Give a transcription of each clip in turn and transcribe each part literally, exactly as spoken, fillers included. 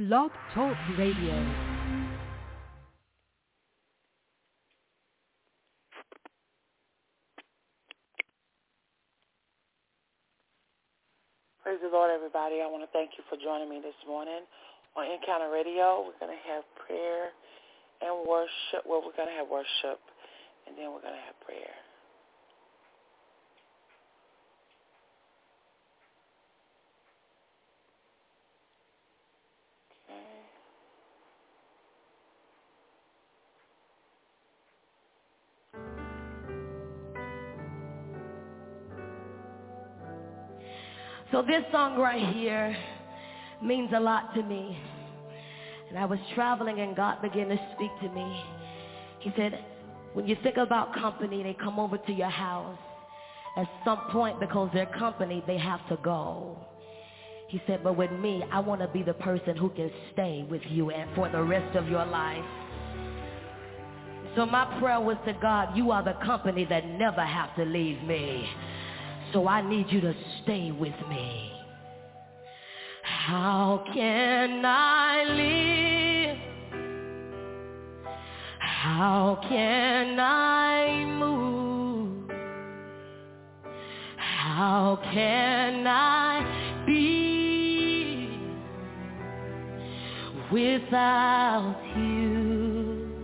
Blog Talk Radio. Praise the Lord, everybody. I want to thank you for joining me this morning on Encounter Radio. We're going to have prayer and worship. Well, we're going to have worship, and then we're going to have prayer. So this song right here means a lot to me. And I was traveling and God began to speak to me. He said, when you think about company, they come over to your house. At some point, because they're company, they have to go. He said, but with me, I want to be the person who can stay with you and for the rest of your life. So my prayer was to God, you are the company that never have to leave me. So I need you to stay with me. How can I live? How can I move? How can I be without you?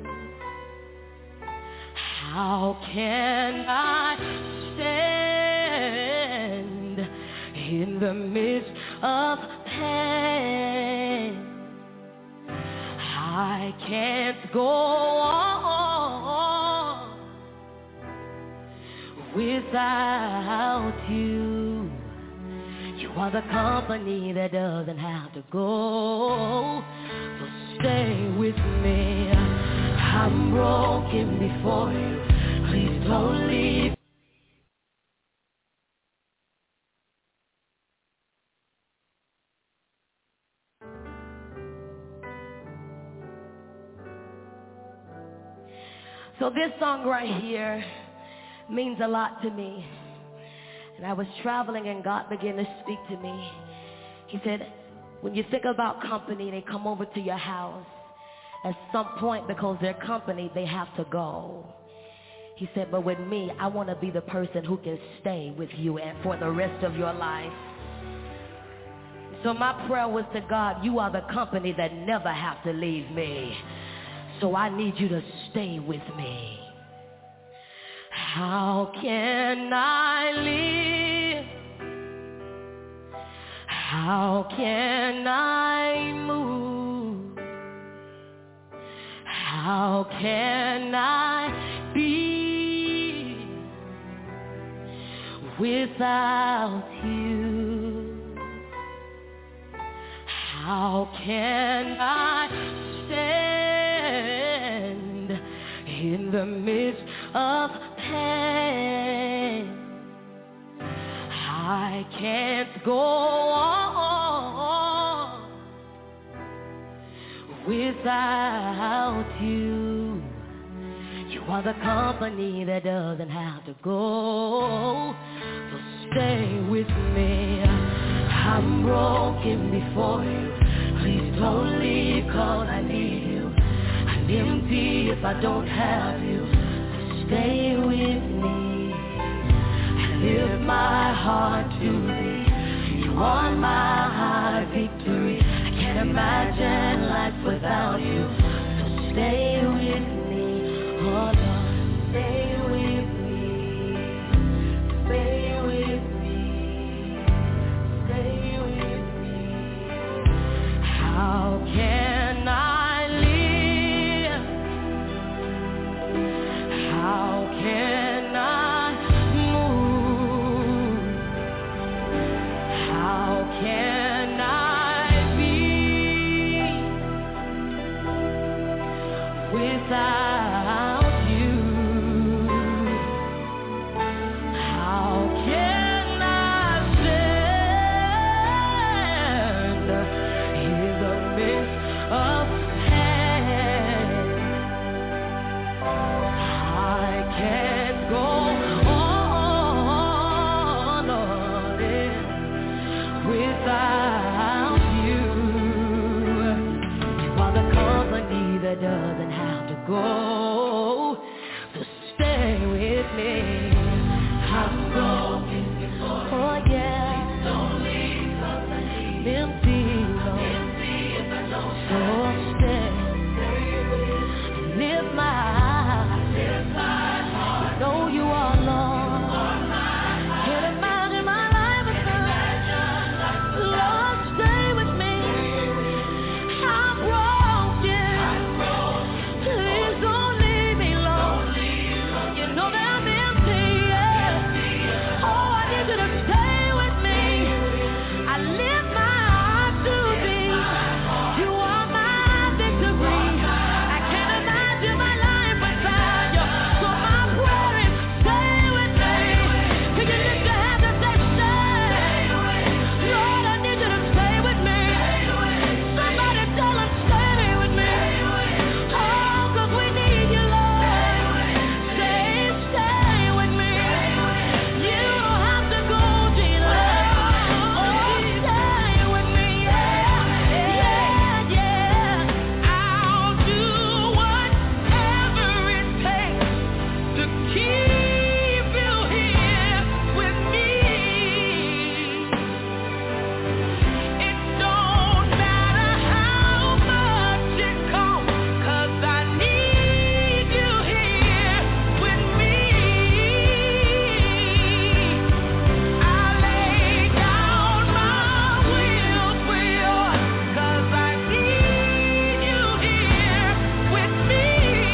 How can I stand in the midst of pain? I can't go on without you. You are the company that doesn't have to go. So stay with me. I'm broken before you. Please don't leave. So this song right here means a lot to me. And I was traveling and God began to speak to me. He said, when you think about company, they come over to your house. At some point, because they're company, they have to go. He said, but with me, I want to be the person who can stay with you and for the rest of your life. So my prayer was to God, you are the company that never have to leave me. So I need you to stay with me. How can I live? How can I move? How can I be without you? How can I stand in the midst of pain? I can't go on without you. You are the company that doesn't have to go. So stay with me. I'm broken before you. Please don't leave, 'cause I need you. I'm empty if I don't have you. So stay with me. I lift my heart to thee. You are my high victory. I can't imagine life without you. So stay with me. Oh Lord, stay with me. Stay with me. Stay with me. How can I live? How can I move? How can I be without you? How can I stand in the midst of pain? I can't go on, Lord, without you. that doesn't have to go. So stay with me. I'm broken before. Oh yeah. Don't leave 'cause I need empty, Lord. Empty if I don't so stay. Lift my heart. Lift my heart. Know you are Lord. Can't imagine my life without Lord, stay with me. I'm broken. Please don't leave me, Lord. You know that I'm empty, yeah. Oh, I need you to stay with me. I lift my heart to thee. You are my victory. I can't imagine my life without you. So my prayer is stay with me. Can you lift your hands and say stay? Lord, I need you to stay with me. Somebody tell him stay with me. Oh, 'cause we need you, Lord. Stay, stay with me. You don't have to go, Jesus. Oh, stay with me. Yeah, yeah, yeah. I'll do whatever it takes to keep you here with me. It don't matter how much it costs, 'cause I need you here with me. I lay down my will for yours, 'cause I need you here with me.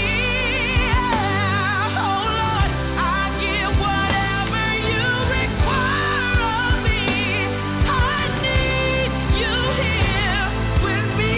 Oh Lord, I give whatever you require of me. I need you here with me,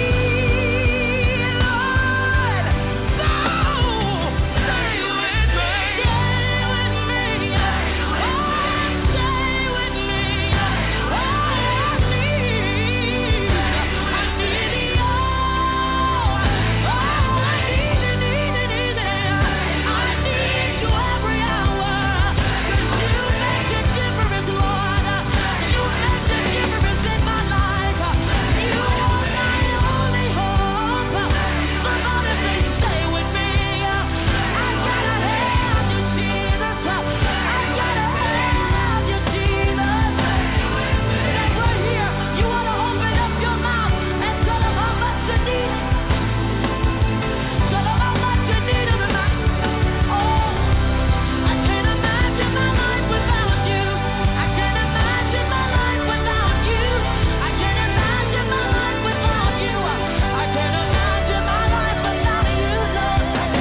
Lord. So stay with me, stay with me, oh stay with me, oh I need, I need you, oh I need, need, need, need, I need you every hour, 'cause you make a difference, Lord. You make a difference in my life. You are my only hope. Somebody say stay with me. I gotta have you, Jesus. I gotta have you, Jesus. Stay right here. You wanna open up your mouth and tell him how much you need him. Tell him how much you need him tonight. Oh, I can't imagine my life without you. I can't imagine my life without you. I can't imagine my life without you. I can't imagine my life without you, Lord. Don't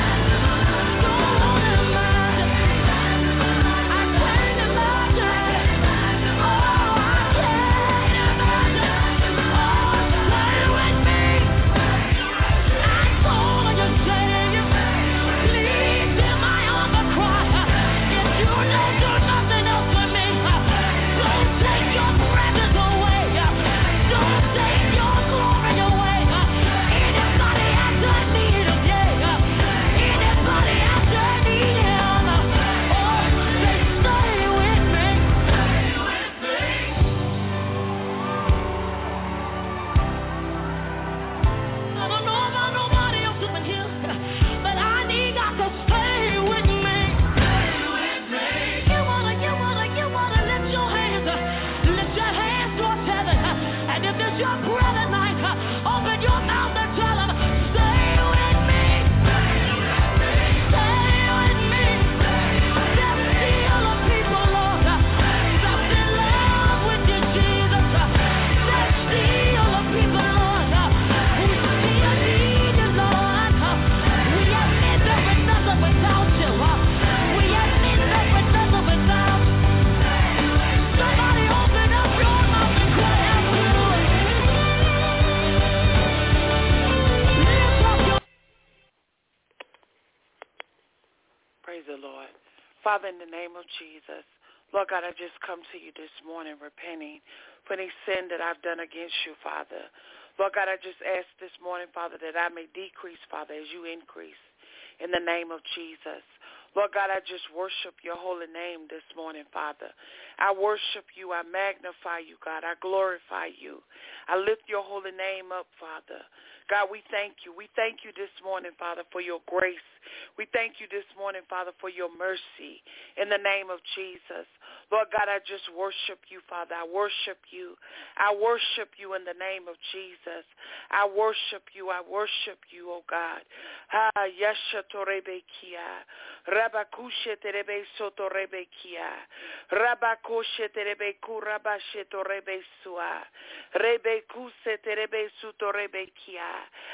imagine. I can't imagine. Oh, I can't imagine. Oh, stay with me. I told you, Savior, please hear my humble cry. If you don't do nothing else for me, don't take your presence away. Don't take your glory away. Anybody out there need him, yeah. Anybody out there need him. Oh, say stay with me. I don't know about nobody else up in here, but I need God to stay with me. You wanna, you wanna, you wanna lift your hands, lift your hands towards heaven, and if it's your prayer tonight, open your mouth and tell him, stay with me. Stay with me. There's still a people, Lord, that's in love with you, Jesus. There's still a people, Lord, who still need you, Lord. We admit that we're nothing without you. We admit that we're nothing without you. Somebody open up your mouth and cry out to him. Lift up your Praise the Lord. Father, in the name of Jesus, Lord God, I just come to you this morning repenting for any sin that I've done against you, Father. Lord God, I just ask this morning, Father, that I may decrease, Father, as you increase in the name of Jesus. Lord God, I just worship your holy name this morning, Father. I worship you. I magnify you, God. I glorify you. I lift your holy name up, Father, God, we thank you. We thank you this morning, Father, for your grace. We thank you this morning, Father, for your mercy in the name of Jesus. Lord God, I just worship you, Father. I worship you. I worship you in the name of Jesus. I worship you. I worship you, oh God. Ah, yasha torebe kia. Rabakushe terebe soto rebe kia. Rabakoshe terebe kurabashe torebe sua. Rebe kuse terebe suto rebe kia.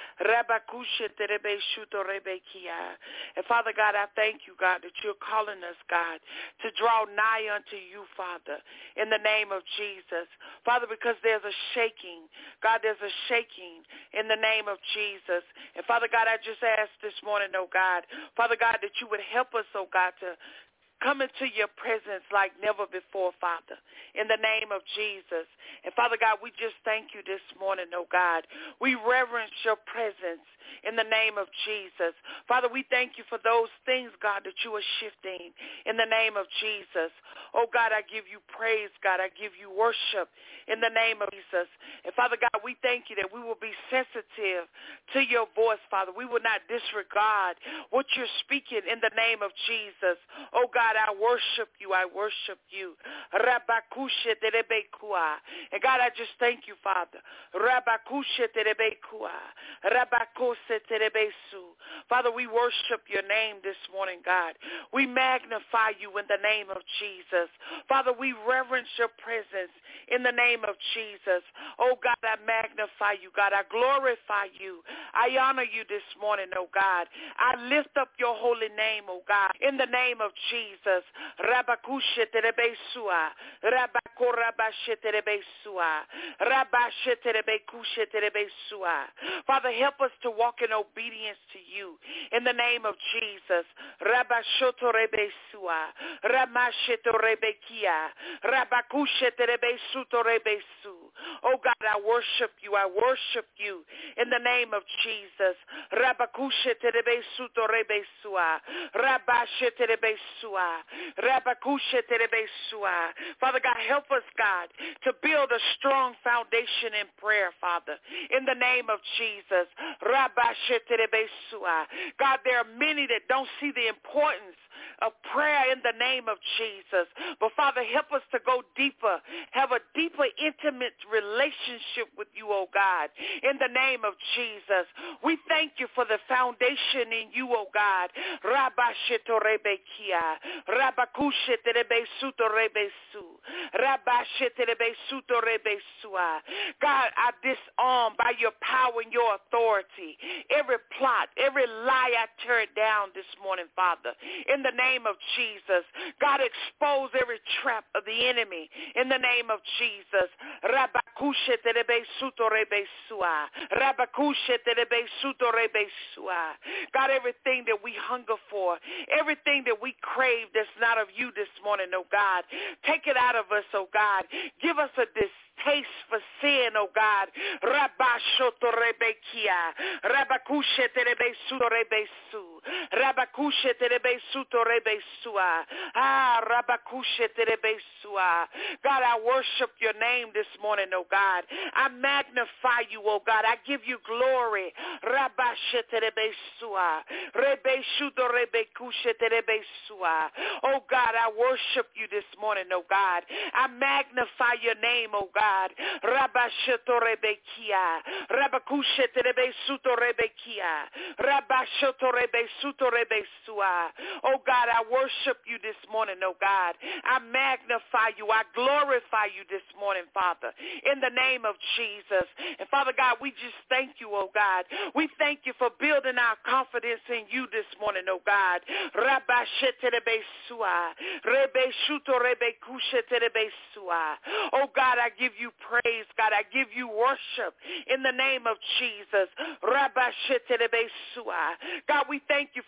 Rabakushe terebe shuto rebe kia. And Father God, I thank you, God, that you're calling us, God, to draw nigh unto you, Father, in the name of Jesus. Father, because there's a shaking. God, there's a shaking in the name of Jesus. And Father God, I just ask this morning, oh God, Father God, that you would help us, oh God, to come into your presence like never before, Father, in the name of Jesus. And Father God, we just thank you this morning, oh God. We reverence your presence in the name of Jesus. Father, we thank you for those things, God, that you are shifting in the name of Jesus. Oh God, I give you praise, God. I give you worship in the name of Jesus. And Father God, we thank you that we will be sensitive to your voice, Father. We will not disregard what you're speaking in the name of Jesus. Oh God, I worship you. I worship you. Rabakushe terebekua. And God, I just thank you, Father. Rabakushe terebekua. Rabakose terebesu. Father, we worship your name this morning, God. We magnify you in the name of Jesus. Father, we reverence your presence in the name of Jesus. Oh God, I magnify you, God. I glorify you. I honor you this morning, oh God. I lift up your holy name, oh God, in the name of Jesus. Rabakushe terebesua. Rabakorabashe terebesua. Rabashe terebekushe terebesua. Father, help us to walk in obedience to you in the name of Jesus. Rabashoto rebesua. Ramasheto rebekia. Rabakushe terebesuto rebesu. Oh God, I worship you. I worship you in the name of Jesus. Rabakushe terebesuto rebesua. Rabashe terebesua. Rabakushe terebesua. Father God, help us, God, to build a strong foundation in prayer, Father, in the name of Jesus. Rabashe terebesua. God, there are many that don't see the importance of prayer in the name of Jesus. But Father, help us to go deeper, have a deeper, intimate relationship with you, oh God, in the name of Jesus. We thank you for the foundation in you, oh God. Rabasheto rebekia. Rabakushete rebesuto rebesu. Rabashete rebesuto rebesua. God, I disarm by your power and your authority every plot, every lie, I tear it down this morning, Father, in the name of Jesus. God, expose every trap of the enemy in the name of Jesus. Rabakushe terebe suto rebe sua. Rabakushe terebe suto rebe sua. God, everything that we hunger for, everything that we crave that's not of you this morning, oh God, take it out of us, oh God. Give us a dis taste for sin, oh God. Rabashoto rebekia. Rabakushe terebe suto rebe su. Rabakushe terebe suto rebe sua. Ah, Rabakushe terebe sua. God, I worship your name this morning, oh God. I magnify you, oh God. I give you glory. Rabashe terebe sua. Rebe shuto rebe kushe terebe sua. Oh God, I worship you this morning, oh God. I magnify your name, oh God. Rabashoto rebekia. Rabakushe terebe suto rebekia. Rabashoto rebe suto rebe sua. Oh God, I worship you this morning, oh God. I magnify you. I glorify you this morning, Father, in the name of Jesus. And Father God, we just thank you, oh God. We thank you for building our confidence in you this morning, oh God. Rabashe terebe sua. Rebe shuto rebe kushe terebe sua. Oh God, I give you praise, God. I give you worship in the name of Jesus. God, we thank you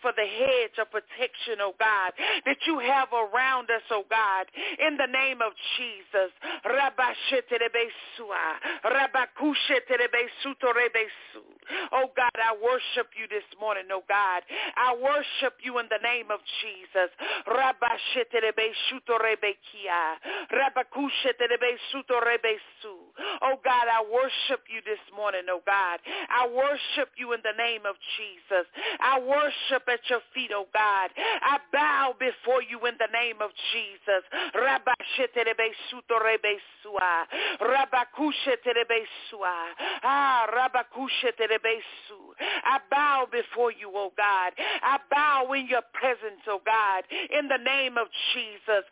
for the hedge of protection, oh God, that you have around us, oh God, in the name of Jesus. Oh God, I worship you this morning, oh God. I worship you in the name of Jesus. Oh God, I worship you this morning, oh God. I worship you in the name of Jesus. I worship at your feet, oh God. I bow before you in the name of Jesus. Ah, I bow before you, oh God. I bow in your presence, oh God, in the name of Jesus.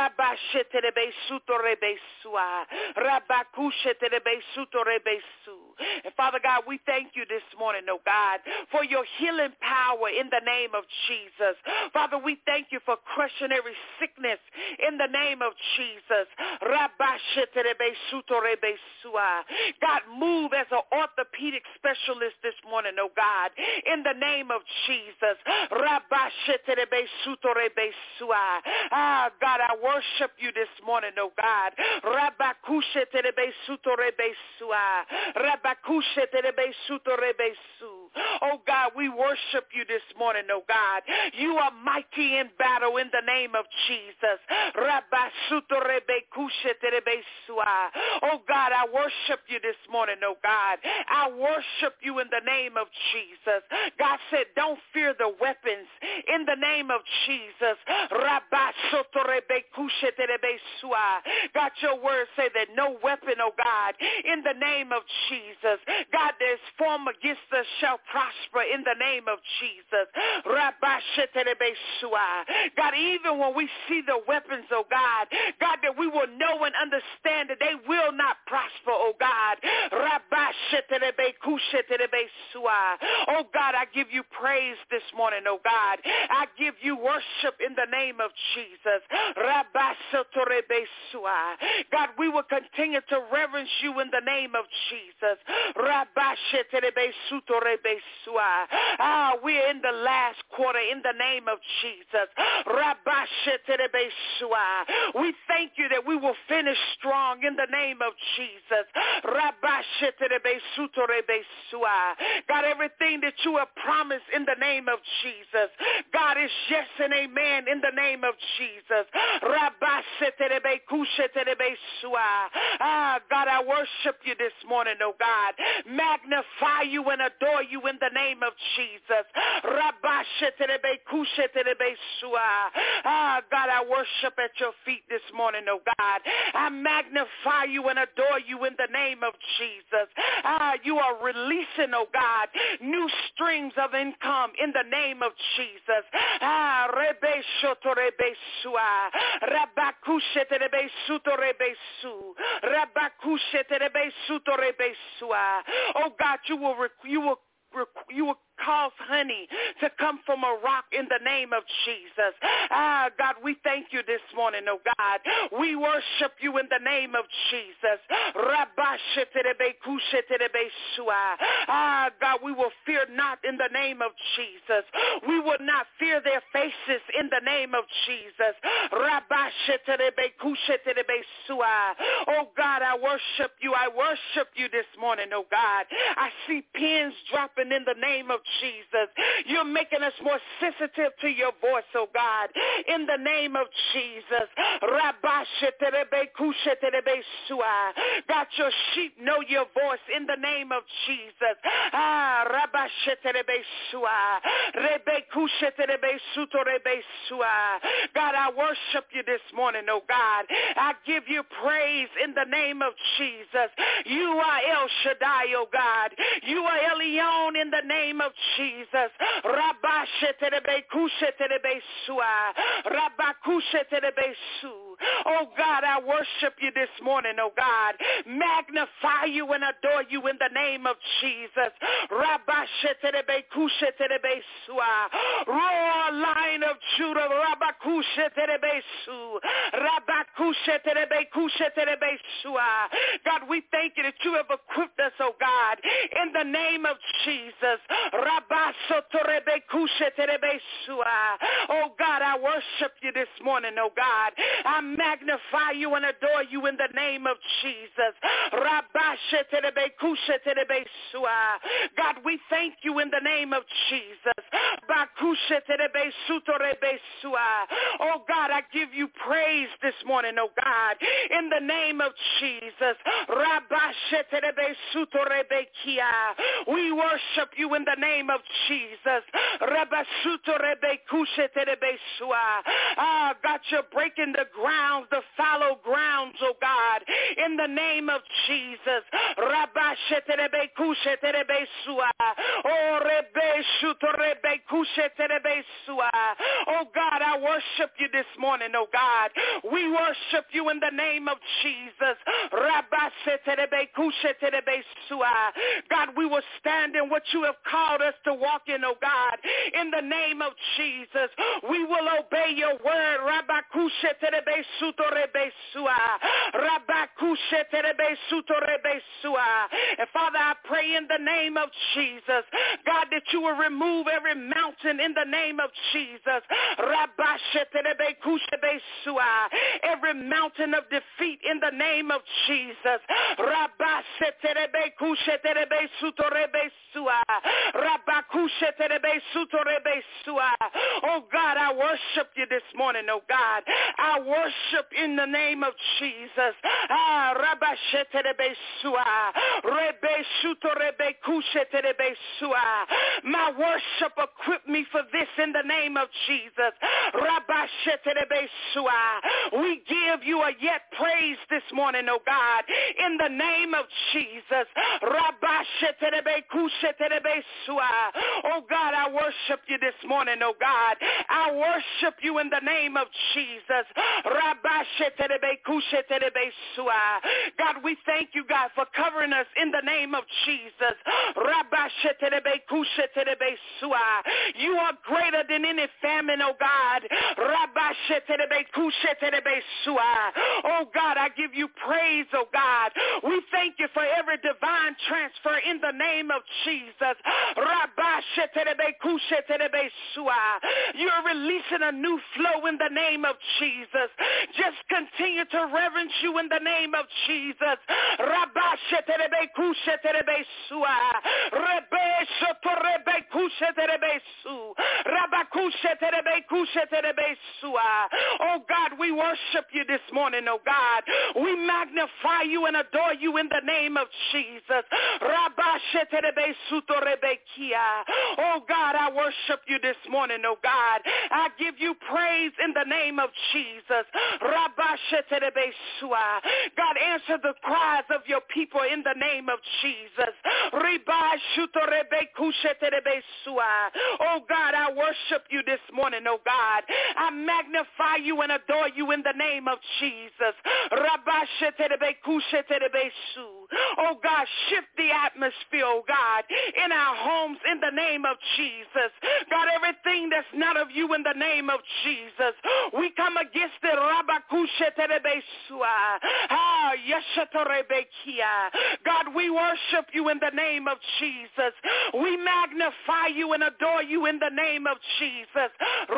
And Father God, we thank you this morning, oh God, for your healing power in the name of Jesus. Father, we thank you for crushing every sickness in the name of Jesus. God, move as an orthopedic specialist this morning, oh God, in the name of Jesus. Ah, God, I worship you this morning, oh God. Oh God, we worship you this morning, oh God. You are mighty in battle in the name of Jesus. Oh God, I worship you this morning, oh God. I worship you in the name of Jesus. God said, don't fear the weapons in the name of Jesus. God, your word say that no weapon, oh God, in the name of Jesus, God, that is formed against us shall prosper in the name of Jesus. God, even when we see the weapons, oh God, God, that we will know and understand that they will not prosper, oh God. Oh God, I give you praise this morning, oh God. I give you worship in the name of Jesus. God, we will continue to reverence you in the name of Jesus. Ah, we're in the last quarter in the name of Jesus. We thank you that we will finish strong in the name of Jesus. God, everything that you have promised in the name of Jesus, God, is yes and amen in the name of Jesus. Ah, God, I worship you this morning, oh God. Magnify you and adore you in the name of Jesus. Ah, God, I worship at your feet this morning, oh God. I magnify you and adore you in the name of Jesus. Ah, you are releasing, oh God, new streams of income in the name of Jesus. Ah, rebe shoto rebe sua, rabakushe terebe suto rebe su, rabakushe terebe suto rebe sua. Oh God, you will you will you will cause honey to come from a rock in the name of Jesus. Ah, God, we thank you this morning, oh God. We worship you in the name of Jesus. Ah, God, we will fear not in the name of Jesus. We will not fear their faces in the name of Jesus. Oh God, I worship you. I worship you this morning, oh God. I see pins dropping in the name of Jesus. You're making us more sensitive to your voice, oh God, in the name of Jesus. God, your sheep know your voice in the name of Jesus. Ah, God, I worship you this morning, oh God. I give you praise in the name of Jesus. You are El Shaddai, oh God. You are Elyon in the name of Jesus. Oh God, I worship you this morning, oh God. Magnify you and adore you in the name of Jesus. Roar, lion Lion of Judah, Rabakushe Terebesu, Rabakushe Terebekushe Terebesua. God, we thank you that you have equipped us, oh God, in the name of Jesus. Rabaso Terebekushe Terebesua. Oh God, I worship you this morning, oh God. I magnify you and adore you in the name of Jesus. Rabashe Terebekushe Terebesua. God, we thank you in the name of Jesus. Bakushe Terebesu Terebesua. Oh God, I give you praise this morning, oh God, in the name of Jesus. Rabashe Terebesu Terebekia. We worship you in the name of Jesus. Rabasu Terebekushe Terebesua. Ah, God, you're breaking the grounds, the fallow grounds, oh God, in the name of Jesus. Rabashe Terebekushe Terebesua. Oh, Rebeshu Terebekushe Terebesua. Oh God, I worship you this morning, oh God. We worship you in the name of Jesus. Rabashe Terebekushe Terebesua. God, we will stand in what you have called us to walk in, oh God, in the name of Jesus. We will obey your word. Rabakushe Terebesu Terebesua. Rabakushe Terebesu Terebesua. And Father, I pray in the name of Jesus, God, that you will remove every mountain in the name of Jesus. Every mountain of defeat in the name of Jesus. Oh God, I worship you this morning, oh God. I worship in the name of Jesus. Ah, my worship equip me for this in the name of Jesus. We give you a yet praise this morning, oh God, in the name of Jesus. Oh God, I worship you this morning, oh God. I worship you in the name of Jesus. God, we thank you, God, for covering us in the name of Jesus. You are greater than any famine, oh God. Oh God, I give you praise, oh God. We thank you for every divine transfer in the name of Jesus. You're releasing a new flow in the name of Jesus. Just continue to reverence you in the name of Jesus. Oh God, we worship you this morning, oh God. We magnify you and adore you in the name of Jesus. Oh God, I worship you this morning, oh God. I give you praise in the name of Jesus. God, answer the cries of your people in the name of Jesus. Oh God, I worship you this morning, oh God. I magnify you and adore you in the name of Jesus. Oh God, shift the atmosphere, oh God, in our homes in the name of Jesus. God, everything that's not of you in the name of Jesus, we come against it. God, we worship you in the name of Jesus. We magnify you and adore you in the name of Jesus.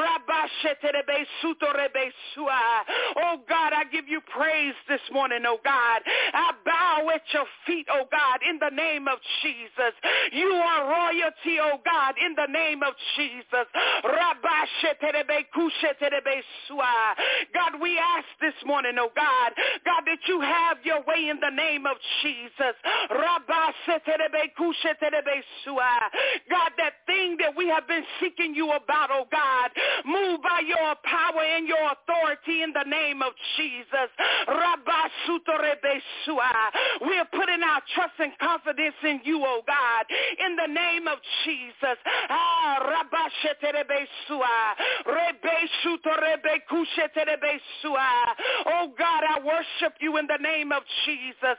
Oh God, I give you praise this morning, oh God. I bow at your feet, oh God, in the name of Jesus. You are royalty, oh God, in the name of Jesus. God, we ask this morning, oh God, God, that you have your way in the name of Jesus. God, that thing that we have been seeking you about, oh God, move by your power and your authority in the name of Jesus. We are putting our trust and confidence in you, oh God, in the name of Jesus. Oh God, I worship you in the name of Jesus.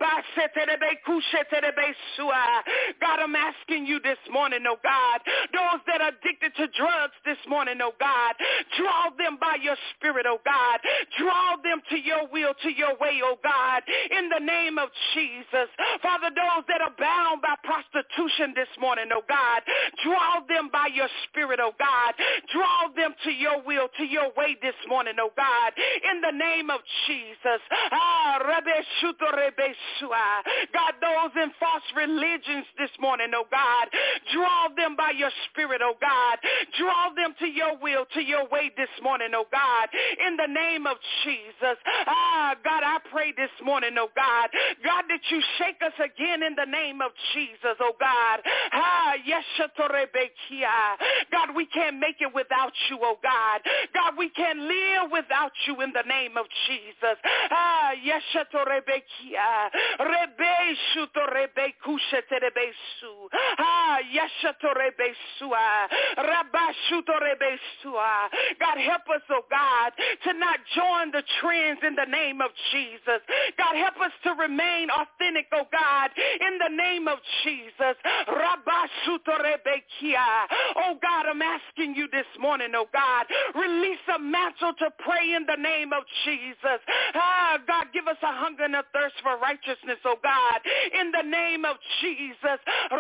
God, I'm asking you this morning, oh God, don't those that are addicted to drugs this morning, oh God, draw them by your spirit, oh God. Draw them to your will, to your way, oh God, in the name of Jesus. Father, those that are bound by prostitution this morning, oh God, draw them by your spirit, oh God. Draw them to your will, to your way this morning, oh God, in the name of Jesus. Ah, God, those in false religions this morning, oh God, draw them by your spirit, oh God. Draw them to your will, to your way this morning, oh God, in the name of Jesus. Ah, God, I pray this morning, oh God, God, that you shake us again in the name of Jesus, oh God. Ah, yes, God, we can't make it without you, oh God. God, we can't live without you in the name of Jesus. Ah, yes, Ah, God, help us, oh God, to not join the trends in the name of Jesus. God, help us to remain authentic, oh God, in the name of Jesus. Oh God, I'm asking you this morning, oh God, release a mantle to pray in the name of Jesus. Ah, God, give us a hunger and a thirst for righteousness, oh God, in the name of Jesus.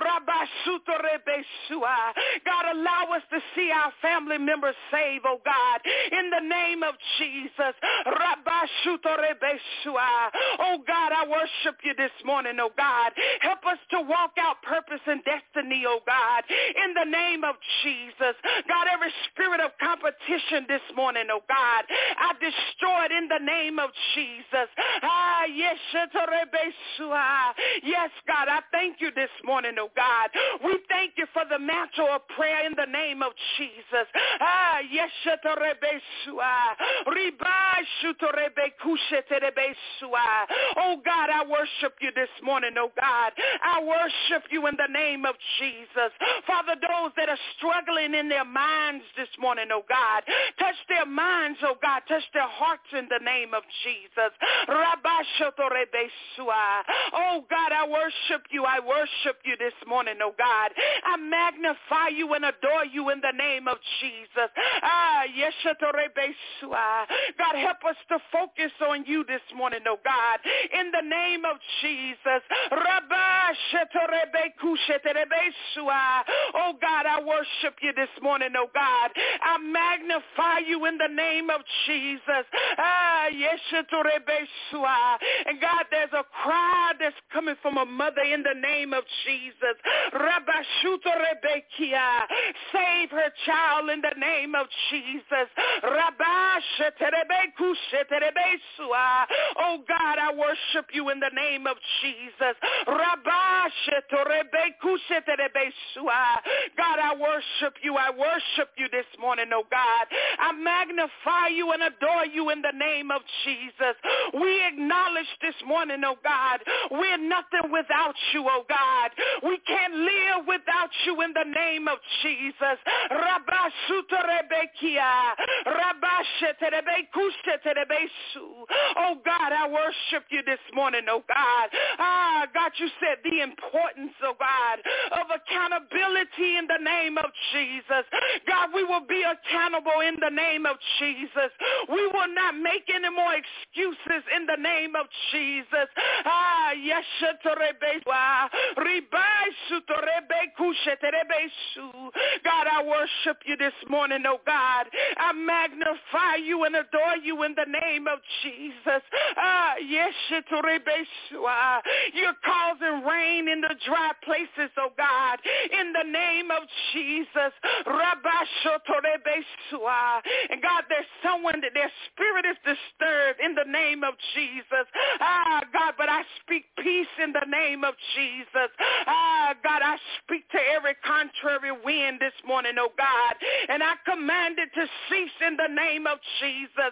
God, allow us to see our family members saved, oh God, in the name of Jesus. Oh God, I worship you this morning, oh God. Help us to walk out purpose and destiny, oh God, in the name of Jesus. God, every spirit of competition this morning, oh God, I destroy it in the name of Jesus. Ah, yes, yes, God, I thank you this morning, oh God. We thank you for the mantle of prayer in the name of Jesus. Ah, yes, oh God, I worship you this morning, oh God. I worship you in the name of Jesus. Father, those that are struggling in their minds this morning, oh God, touch their minds, oh God, touch their hearts in the name of Jesus. Oh God, I worship you. I worship you this morning, oh God. I magnify you and adore you in the name of Jesus. Ah, yes, God, help us to focus on you this morning, oh God, in the name of Jesus. Oh God, I worship you this morning, oh God. I magnify you in the name of Jesus. Ah, yes, and God, there's a cry that's coming from a mother in the name of Jesus. Save her child in the name of Jesus. Oh God, I worship you in the name of Jesus. God, I worship you. I worship you this morning, oh God. I magnify you and adore you in the name of Jesus. We acknowledge this morning, oh God, we're nothing without you, oh God. We can't live without you in the name of Jesus. Oh God, I worship you this morning, oh God. Ah, God, you said the importance, oh God, of accountability in the name of Jesus. God, we will be accountable in the name of Jesus. We will not make any more excuses in the name of Jesus. Ah, yes, God, I worship you this morning, oh God. I magnify you and adore you in the name of Jesus. Ah, yes, you're causing rain in the dry places, oh God, in the name of Jesus. And God, there's someone that their spirit is disturbed in the name of Jesus. Ah, God, but I speak peace in the name of Jesus. Ah, God, I speak to every contrary wind this morning, oh God, and I command it to cease in the name of Jesus.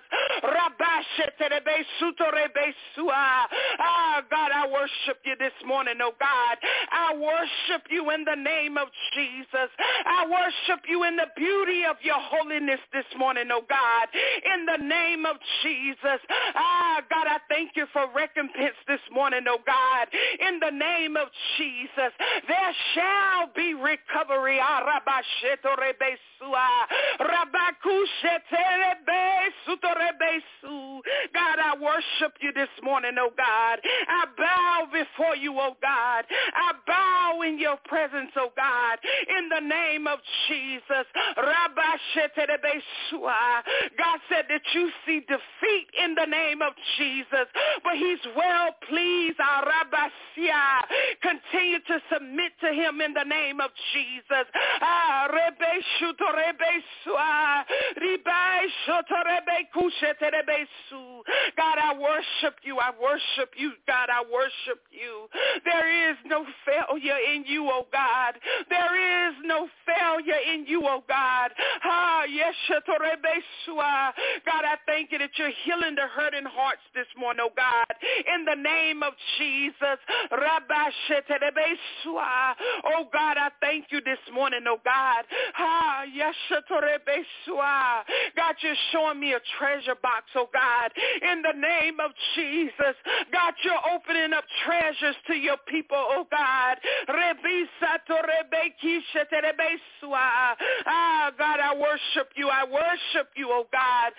Ah, God, I worship you this morning, oh God. I worship you in the name of Jesus. I worship you in the beauty of your holiness this morning, oh God. God, in the name of Jesus. Ah, God, I thank you for recompense this morning, oh God, in the name of Jesus. There shall be recovery. Ah, God, I worship you this morning, oh God. I bow before you, oh God. I bow in your presence, oh God, in the name of Jesus. God said that you see defeat in the name of Jesus, but he's well pleased. Continue to submit to him in the name of Jesus. God, I worship you. I worship you. God, I worship you. There is no failure in you, oh God. There is no failure in you, oh God. Ah, yes, God, I thank you that you're healing the hurting hearts this morning, oh God. In the name of Jesus. Oh God, I thank you this morning, oh God. Ah, yes, God, you're showing me a treasure box, oh God. In the name of Jesus. God, you're opening up treasures to your people, oh God. Ah, God, I worship you. I worship you, oh God.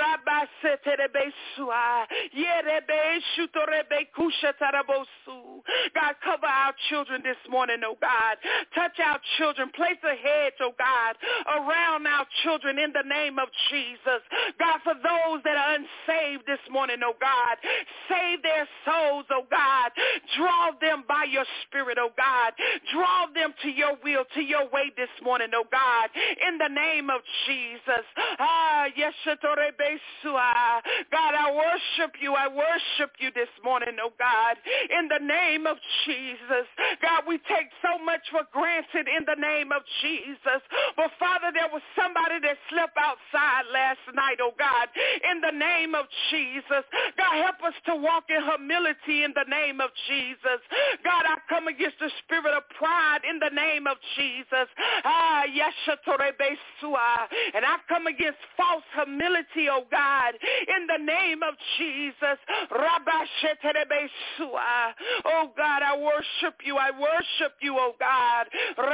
God, cover our children this morning, oh God. Touch our children. Place a hedge, oh God, around our children in the name of Jesus. God, for those that are unsaved this morning, oh God, save their souls, oh God. Draw them by your spirit, oh God. Draw them to your will, to your way this morning, oh God, in the name of Jesus. Ah, yes, God, I worship you. I worship you this morning, oh God, in the name of Jesus. God, we take so much for granted in the name of Jesus. But Father, there was somebody that slept outside last night, oh God, in the name of Jesus. God, help us to walk in humility in the name of Jesus. God, I come against the spirit of pride in the name of Jesus. Ah, yes, and I come against false humility, oh God, in the name of Jesus. Oh God, I worship you. I worship you, oh God.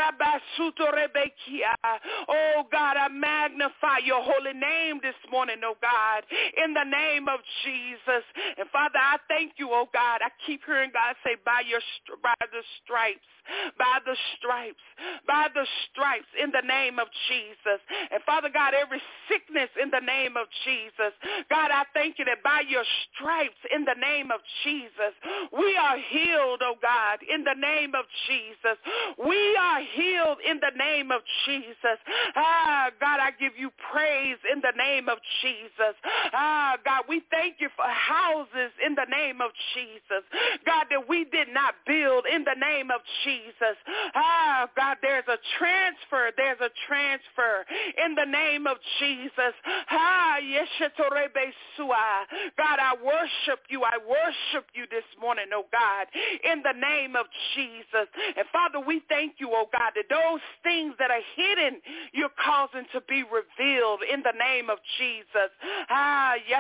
Oh God, I magnify your holy name this morning, oh God, in the name of Jesus. And Father, I thank you, oh God. I keep hearing God say, by your by the stripes, by the stripes, by the stripes in the name of Jesus. And Father God, every sickness in the name of Jesus. God, I thank you that by your stripes in the name of Jesus, we are healed, oh God, in the name of Jesus. We are healed in the name of Jesus. Ah, God, I give you praise in the name of Jesus. Ah, God, we thank you for houses in the name of Jesus. God, that we did not build in the name of Jesus. Ah, God, there's a transfer. There's a transfer in the name of Jesus. Ah, yes, God, I worship you. I worship you this morning, oh God, in the name of Jesus. And Father, we thank you, oh God, that those things that are hidden, you're causing to be revealed in the name of Jesus. Ah, yes,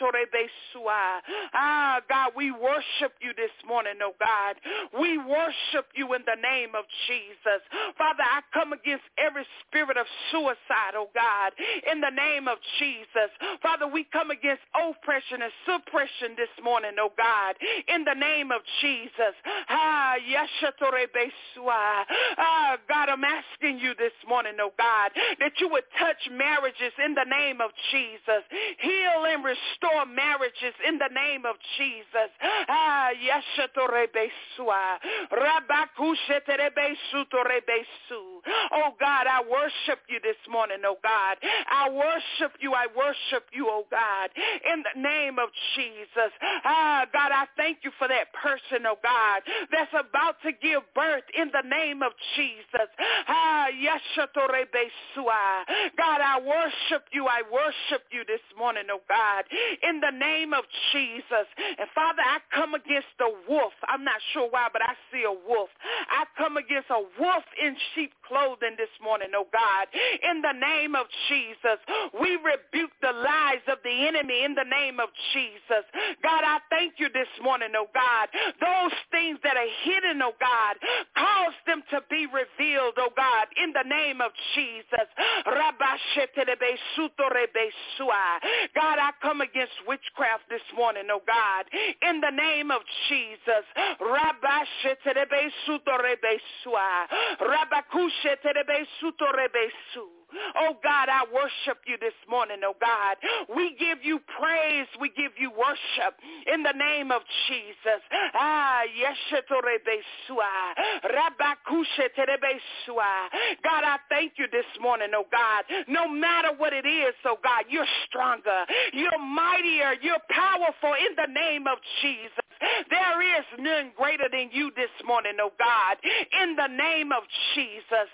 ah, God, we worship you this morning, oh God. We worship you in the name of Jesus. Father, I come against every spirit of suicide, oh God, in the name of Jesus. Father, we come against oppression and suppression this morning, oh God, in the name of Jesus. Ah, yes, ah, God, I'm asking you this morning, oh God, that you would touch marriages in the name of Jesus. Heal and restore marriages in the name of Jesus. Ah, yes, oh God, I worship you this morning, oh God. I worship you. I worship you, oh God, in the name of Jesus. Ah, God, I thank you for that person, oh God, that's about to give birth in the name of Jesus. Ah, yes, God, I worship you. I worship you this morning, oh God, in the name of Jesus. And Father, I come against the wolf. I'm not sure why, but I see a wolf. I come against a wolf in sheep clothing this morning, oh God. In the name of Jesus, we rebuke the lies of the enemy in the name of Jesus. God, I thank you this morning, oh God. Those things that are hidden, oh God, cause them to be revealed, oh God, in the name of Jesus. God, I come against witchcraft this morning, oh God, in the name of Jesus. Oh God, I worship you this morning, oh God. We give you praise, we give you worship in the name of Jesus. Ah, God, I thank you this morning, oh God. No matter what it is, oh God, you're stronger, you're mightier, you're powerful in the name of Jesus. There is none greater than you this morning, oh God, in the name of Jesus.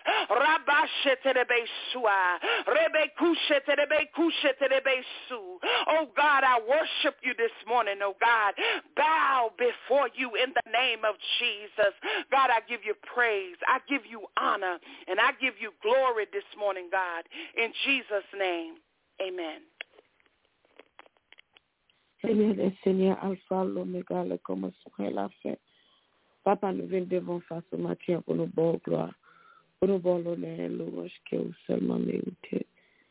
Oh God, I worship you this morning, oh God. Bow before you in the name of Jesus. God, I give you praise, I give you honor, and I give you glory this morning, God. In Jesus' name, amen. Seigneur des Seigneurs, Alpha, l'Oméga, le commencement et la fin. Papa, nous venons devant face au matin pour nous bonne gloire, pour nous bonne honneur et louange que vous seulement méritez.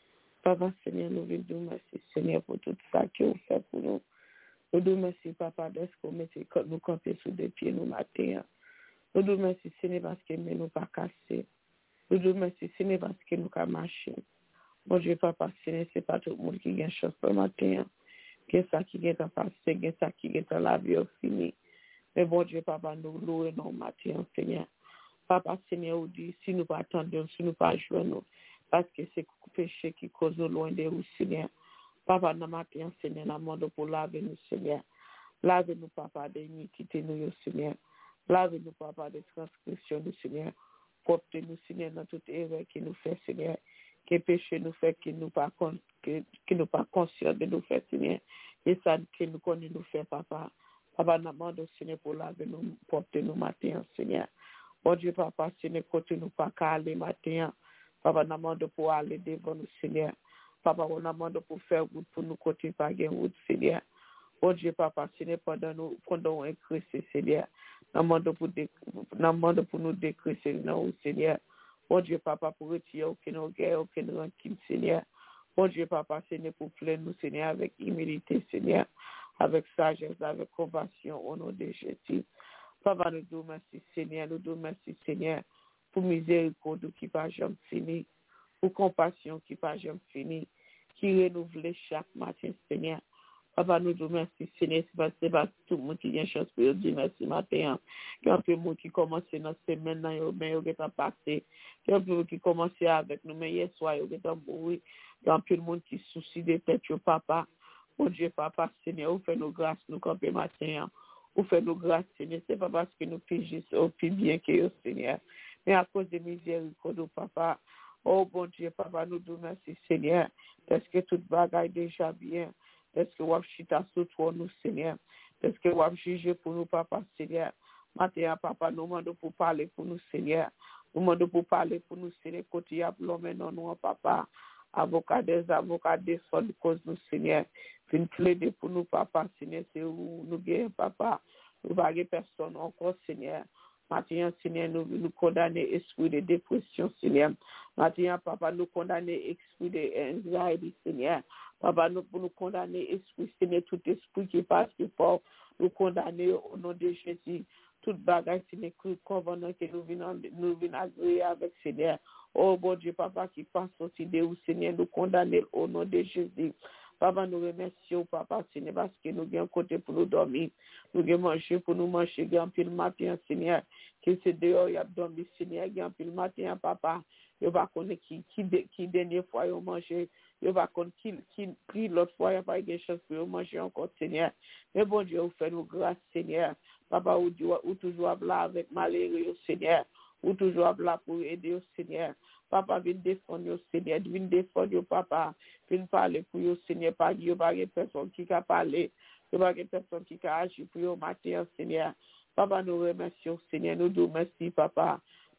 Papa, Seigneur, nous venons dire merci, Seigneur, pour tout ça que vous faites pour nous. Nous disons merci, Papa, d'être que vous nous camper sous des pieds nous matin. Nous disons merci, Seigneur, parce que nous ne pas casser. Nous disons merci, Seigneur, parce que nous pas marcher. Mon Dieu, Papa, Seigneur, ce n'est pas tout le monde qui gagne chance pour matin. Que ça qui est en passé, que ça qui est en la vie au fini. Mais bon Dieu, Papa, nous louons nos matins, Seigneur. Papa, Seigneur, vous dit, si nous pas attendons, si nous pas jouons, nous, parce que c'est le péché qui cause loin de vous, Seigneur. Papa, nous matin, Seigneur, nous demandons pour laver nous, Seigneur. Lavez-nous, Papa, de l'iniquité, nous, Seigneur. Lavez-nous, Papa, de transgression, nous, Seigneur. Portez-nous, Seigneur, dans toute erreur qui nous fait, Seigneur. Que péché nous fait, que nous pas que, que nous pas conscients de nous faire, Seigneur. Et ça que nous connaissons nous faire, Papa. Papa, nous demandons, Seigneur, pour laver nous, porter nous matin, Seigneur. Bon Dieu, Papa, Seigneur, côté nous pas qu'à aller matin. Papa, nous demandons pour aller devant nous, Seigneur. Papa, nous demandons pour faire route pour nous côté pas gain route, Seigneur. Bon Dieu, Papa, Seigneur, pendant nous, pendant nous incresser, Seigneur. Nous demandons pour, nous demandons pour nous décresser, non, Seigneur. Bon Dieu, Papa, pour retirer aucune guerre, aucune rancune, Seigneur. Bon Dieu, Papa, Seigneur, pour plaire nous, Seigneur, avec humilité, Seigneur, avec sagesse, avec compassion, au nom de Jésus. Papa, nous disons merci, Seigneur, nous disons merci, Seigneur, pour miséricorde qui va jamais finir, pour compassion qui va jamais finir, qui renouvelle chaque matin, Seigneur. Papa, nous disons merci, Seigneur, c'est pas tout le monde qui a une chance pour dire merci matin. Il y a un peu de monde qui commence dans la semaine, mais il y a passé. Il y a un peu de monde qui commence avec nous, mais hier soir, il y a mourir. Il y a un peu de monde qui soucie de tête, Papa. Mon Dieu, Papa, Seigneur, vous faites nos grâces, nous camper matin. Vous faites nos grâces, Seigneur. Ce n'est pas parce que nous pigissons au plus bien que vous, Seigneur. Mais à cause de miséricorde, Papa. Oh, bon Dieu, Papa, nous disons merci, Seigneur. Parce que toute bagaille déjà bien. Est-ce que vous avez chita sur toi, nous, Seigneur? Est-ce que vous avez jugé pour nous, Papa, Seigneur? Maintenant, Papa, nous demandons pour parler pour nous, Seigneur. Nous demandons pour parler pour nous, Seigneur. Côté y a l'homme, non, nous, Papa. Avocat des avocats défendent cause nous, Seigneur. Une plaider pour nous, Papa, Seigneur. C'est où nous gagnons, Papa. Nous ne avons personne encore, Seigneur. Maintenant, Seigneur, nous, nous condamnons l'esprit de dépression, Seigneur. Maintenant, Papa, nous condamnons l'esprit d'anxiété, Seigneur. Papa, nous, nous condamnons l'esprit, Seigneur, tout esprit qui passe plus fort. Nous condamnons au nom de Jésus. Toute bagage, Seigneur, que convenant que nous venons, nous venons agréer avec, Seigneur. Oh, bon Dieu, Papa, qui passe aussi de où, Seigneur, nous condamnons au nom de Jésus. Papa, nous remercions, Papa, Seigneur, parce que nous avons un côté pour nous dormir. Nous avons mangé pour nous manger, nous avons le matin, Seigneur. Que c'est dehors, il y a dormi, Seigneur, nous avons le matin, Papa. Je ne sais pas qui, qui, qui dernière fois ils ont mangé. Je ne sais pas qui, qui, qui l'autre fois, il n'y a pas eu de chance pour manger encore, Seigneur. Mais bon Dieu, vous faites nos grâces, Seigneur. Papa, vous, vous toujours là avec malheureux, Seigneur. Vous toujours là pour aider, Seigneur. Papa, viens défendre, Seigneur. Viens défendre, Papa. Viens parler pour vous, Seigneur. Pas il n'y a pas de personne qui a parlé. Il n'y a pas de personne qui a agi pour vous matin, Seigneur. Papa, nous remercions, Seigneur. Nous nous remercions, Papa.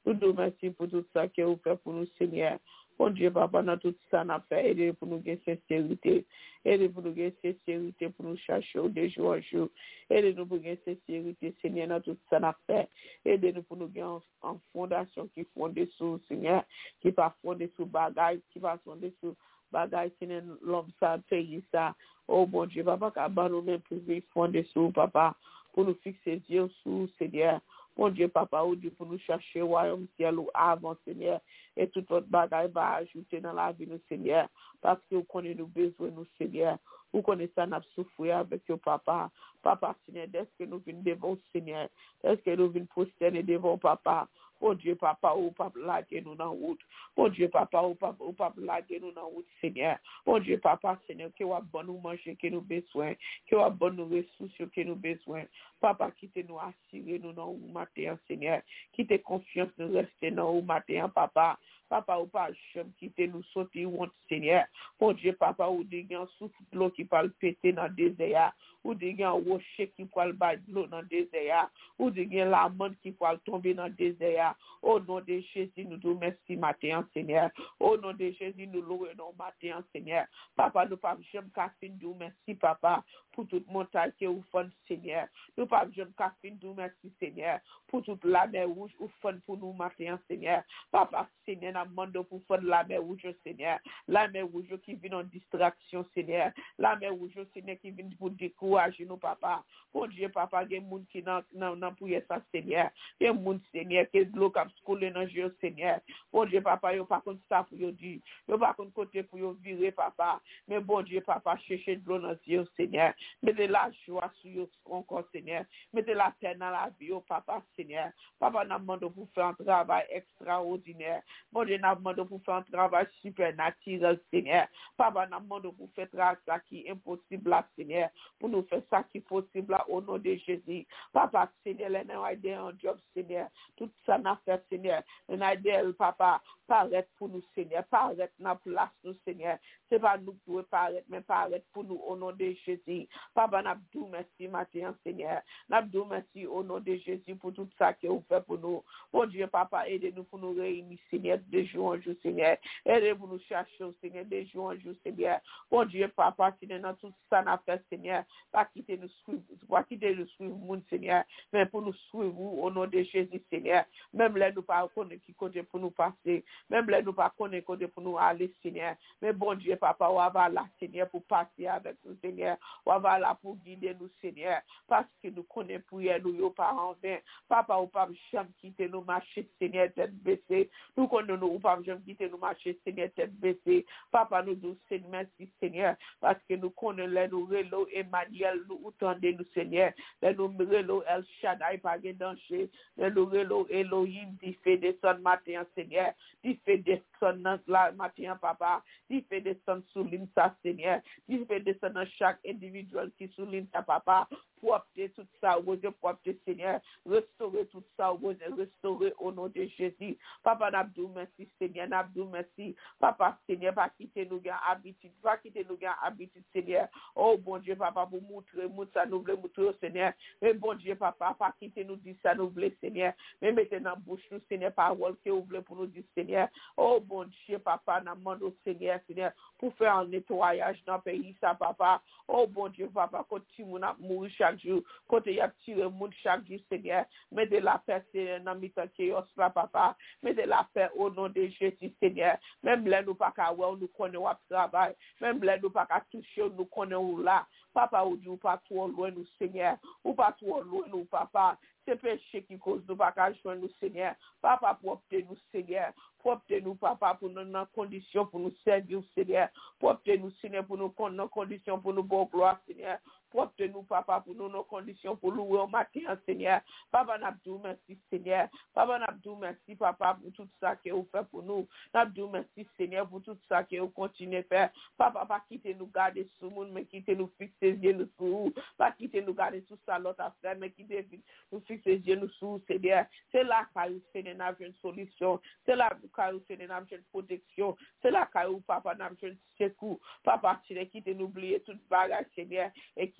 Nous te remercions pour tout ça que vous faites pour nous, Seigneur. Bon Dieu, papa, dans tout ça, nous fait aider pour nous gagner sincérité. Aidez pour nous gagner sincérité pour nous chercher de jour en jour. Aidez-nous pour gagner sincérité, Seigneur, dans tout ça, nous fait. Aidez-nous pour nous gagner en fondation qui fonde sur, Seigneur, qui pas fondé sur bagaille, qui pas fondé sur bagaille, Seigneur, l'homme ça, pays ça. Oh bon Dieu, papa, qu'à nous même pour nous fonder sur, papa, pour nous fixer les yeux sur, Seigneur. Mon Dieu, papa, ou Dieu, pour nous chercher au royaume ciel ou avant, Seigneur, et tout autre bagaille va ajouter dans la vie, nous, Seigneur, parce que vous connaissez nos besoins, nous, Seigneur. Vous connaissez ça, nous souffrir avec your papa. Papa, Seigneur, est-ce que nous venons devant, Seigneur? Est-ce que nous venons prosterner devant, papa? Mon Dieu, papa, ou papa, laguer nous dans la route. Mon Dieu, papa, ou papa, ou papa, laguer nous dans la route, Seigneur. Mon Dieu, papa, Seigneur, que vous bon nous manger, que nous besoin, que vous bon nous ressources, que nous besoin. Papa, quittez-nous, assurez nous dans le matin, Seigneur. Quittez confiance, nous rester dans le matin, papa. Papa, ou pas, je quitter nous sauter, ou Seigneur. Mon Dieu, papa, ou des gens souffle l'eau qui parle péter dans le désert. Ou des gens rocher qui parle bas de l'eau dans le désert. Ou des gens l'amande qui parle tomber dans le désert. Au nom de Jésus, nous nous merci matin, Seigneur. Au nom de Jésus, nous louons matin, Seigneur. Papa, nous pas j'aime café, nous merci, papa, pour toute montagne que vous faites, Seigneur. Nous pas j'aime café, nous merci, Seigneur, pour toute la mer rouge, vous faites pour nous matin, Seigneur. Papa, Seigneur, nous demandons pour faire la mer rouge, Seigneur. La mer rouge qui vient en distraction, Seigneur. La mer rouge, Seigneur, qui vient pour décourager nous, papa. Bon Dieu, papa, il y a des gens qui n'ont pour ça, Seigneur. Il y a des gens, Seigneur, qui ont l'eau scolaire dans le jeu, Seigneur. Bon Dieu, papa, il n'y a pas contre ça pour dire. Il n'y a pas contre côté pour virer, papa. Mais bon Dieu, papa, cherchez de l'eau dans le jeu, Seigneur. Mettez la joie sur eux encore, Seigneur. Mettez la paix dans la vie, papa, Seigneur. Papa, nous demandons pour faire un travail extraordinaire. Bon Dieu, nous demandons pour faire un travail supernaturel, Seigneur. Papa, nous demandons pour faire ça qui est impossible, Seigneur. Pour nous faire ça qui est possible au nom de Jésus. Papa, Seigneur, nous avons aidé un job, Seigneur. Tout ça n'a fait, Seigneur. Nous avons aidé, papa, paraître pour nous, Seigneur. Paraître dans la place, nous, Seigneur. Ce n'est pas nous qui devons paraître, mais paraître pour nous au nom de Jésus. Papa, nous avons merci, matin, Seigneur. Nous avons merci au nom de Jésus pour tout ça que vous faites pour nous. Bon Dieu, papa, aidez-nous pour nous réunir, Seigneur, de jour en jour, Seigneur. Aidez-nous pour nous chercher, Seigneur, de jour en jour, Seigneur. Bon Dieu, papa, Seigneur, dans tout ça, n'a fait, Seigneur. Pas quitter nous suivre, pas quitter nous suivre, mon Seigneur, mais pour nous suivre au nom de Jésus, Seigneur. Même là, nous pas connaître qui côté pour nous passer. Même là, nous pas connaître côté pour nous aller, Seigneur. Mais bon Dieu, papa, on va là, Seigneur, pour passer avec nous, Seigneur. On va là pour guider nous, Seigneur. Parce que nous connaissons pour nous, nos parents, papa, ou pas jamais quitter nous marcher, Seigneur, tête baissée. Nous connaissons nous, ou pas jamais quitter nous marcher, Seigneur, tête baissée. Papa, nous nous Seigneur, merci, Seigneur, parce que nous connaissons nous relo Emmanuel, nous entendons nous, Seigneur. Nous relo El Shaddai, pas de danger. Nous relo Elohim, qui fait des sons matin, Seigneur. Qui fait des sons dans la matin, papa. Qui fait des sons sous l'imsa, Seigneur. Qui fait des sons dans chaque individuel qui sous l'imsa, papa. Propter tout ça, vous propter, Seigneur. Restaurer tout ça, vous restaurer au nom de Jésus. Papa, n'abdou, merci, Seigneur. N'abdou, merci. Papa, Seigneur, pas quitter nous, gars, habitude. Pas quitter nous, gars, habitude, Seigneur. Oh, bon Dieu, papa, pour montrer, montrer ça, nous voulons montrer, Seigneur. Mais bon Dieu, papa, pas quitter nous, dire ça, nous voulons, Seigneur. Mais mettez dans la bouche, nous, Seigneur, parole que vous voulez pour nous dire, Seigneur. Oh, bon Dieu, papa, nous demandons, Seigneur, Seigneur, pour faire un nettoyage dans le pays, ça, papa. Oh, bon Dieu, papa, quand tu m'as mouru chaque jour, quand tu as tiré le monde chaque jour, Seigneur, mettez la paix, Seigneur, dans le chaos, là, papa. Mettez la paix au nom de Jésus, Seigneur. Même là, nous pas qu'à voir, nous connaissons notre travail. Même là, nous pas qu'à toucher, nous connaissons là. Papa, ou dit, ou pas trop loin, nous, Seigneur. Ou pas trop loin, nous, papa. C'est péché qui cause nous pas qu'à joindre nous, Seigneur. Papa, propre nous, Seigneur. Propre nous, papa, pour nous dans condition pour nous servir, Seigneur. Propre nous, Seigneur, pour nous dans condition pour nous bonne gloire, Seigneur. Propre nous, papa, pour nous dans condition pour louer au matin, Seigneur. Papa, n'abdou, merci, Seigneur. Papa, n'abdou, merci, papa, pour tout ça que vous faites pour nous. N'abdou, merci, Seigneur, pour tout ça que vous continuez à faire. Papa, pas quitter nous garder sous le monde, mais quitter nous fixer les yeux sur vous. Pas quitter nous garder sous ça, l'autre affaire, mais quitter nous fixer les yeux sur vous, Seigneur. C'est là que vous Seigneur, n'a une solution. C'est là que vous Seigneur, n'a une protection. C'est là que vous, papa, n'a une secours. Papa, tu n'es quitter nous oublier toute bagarre, Seigneur, et qui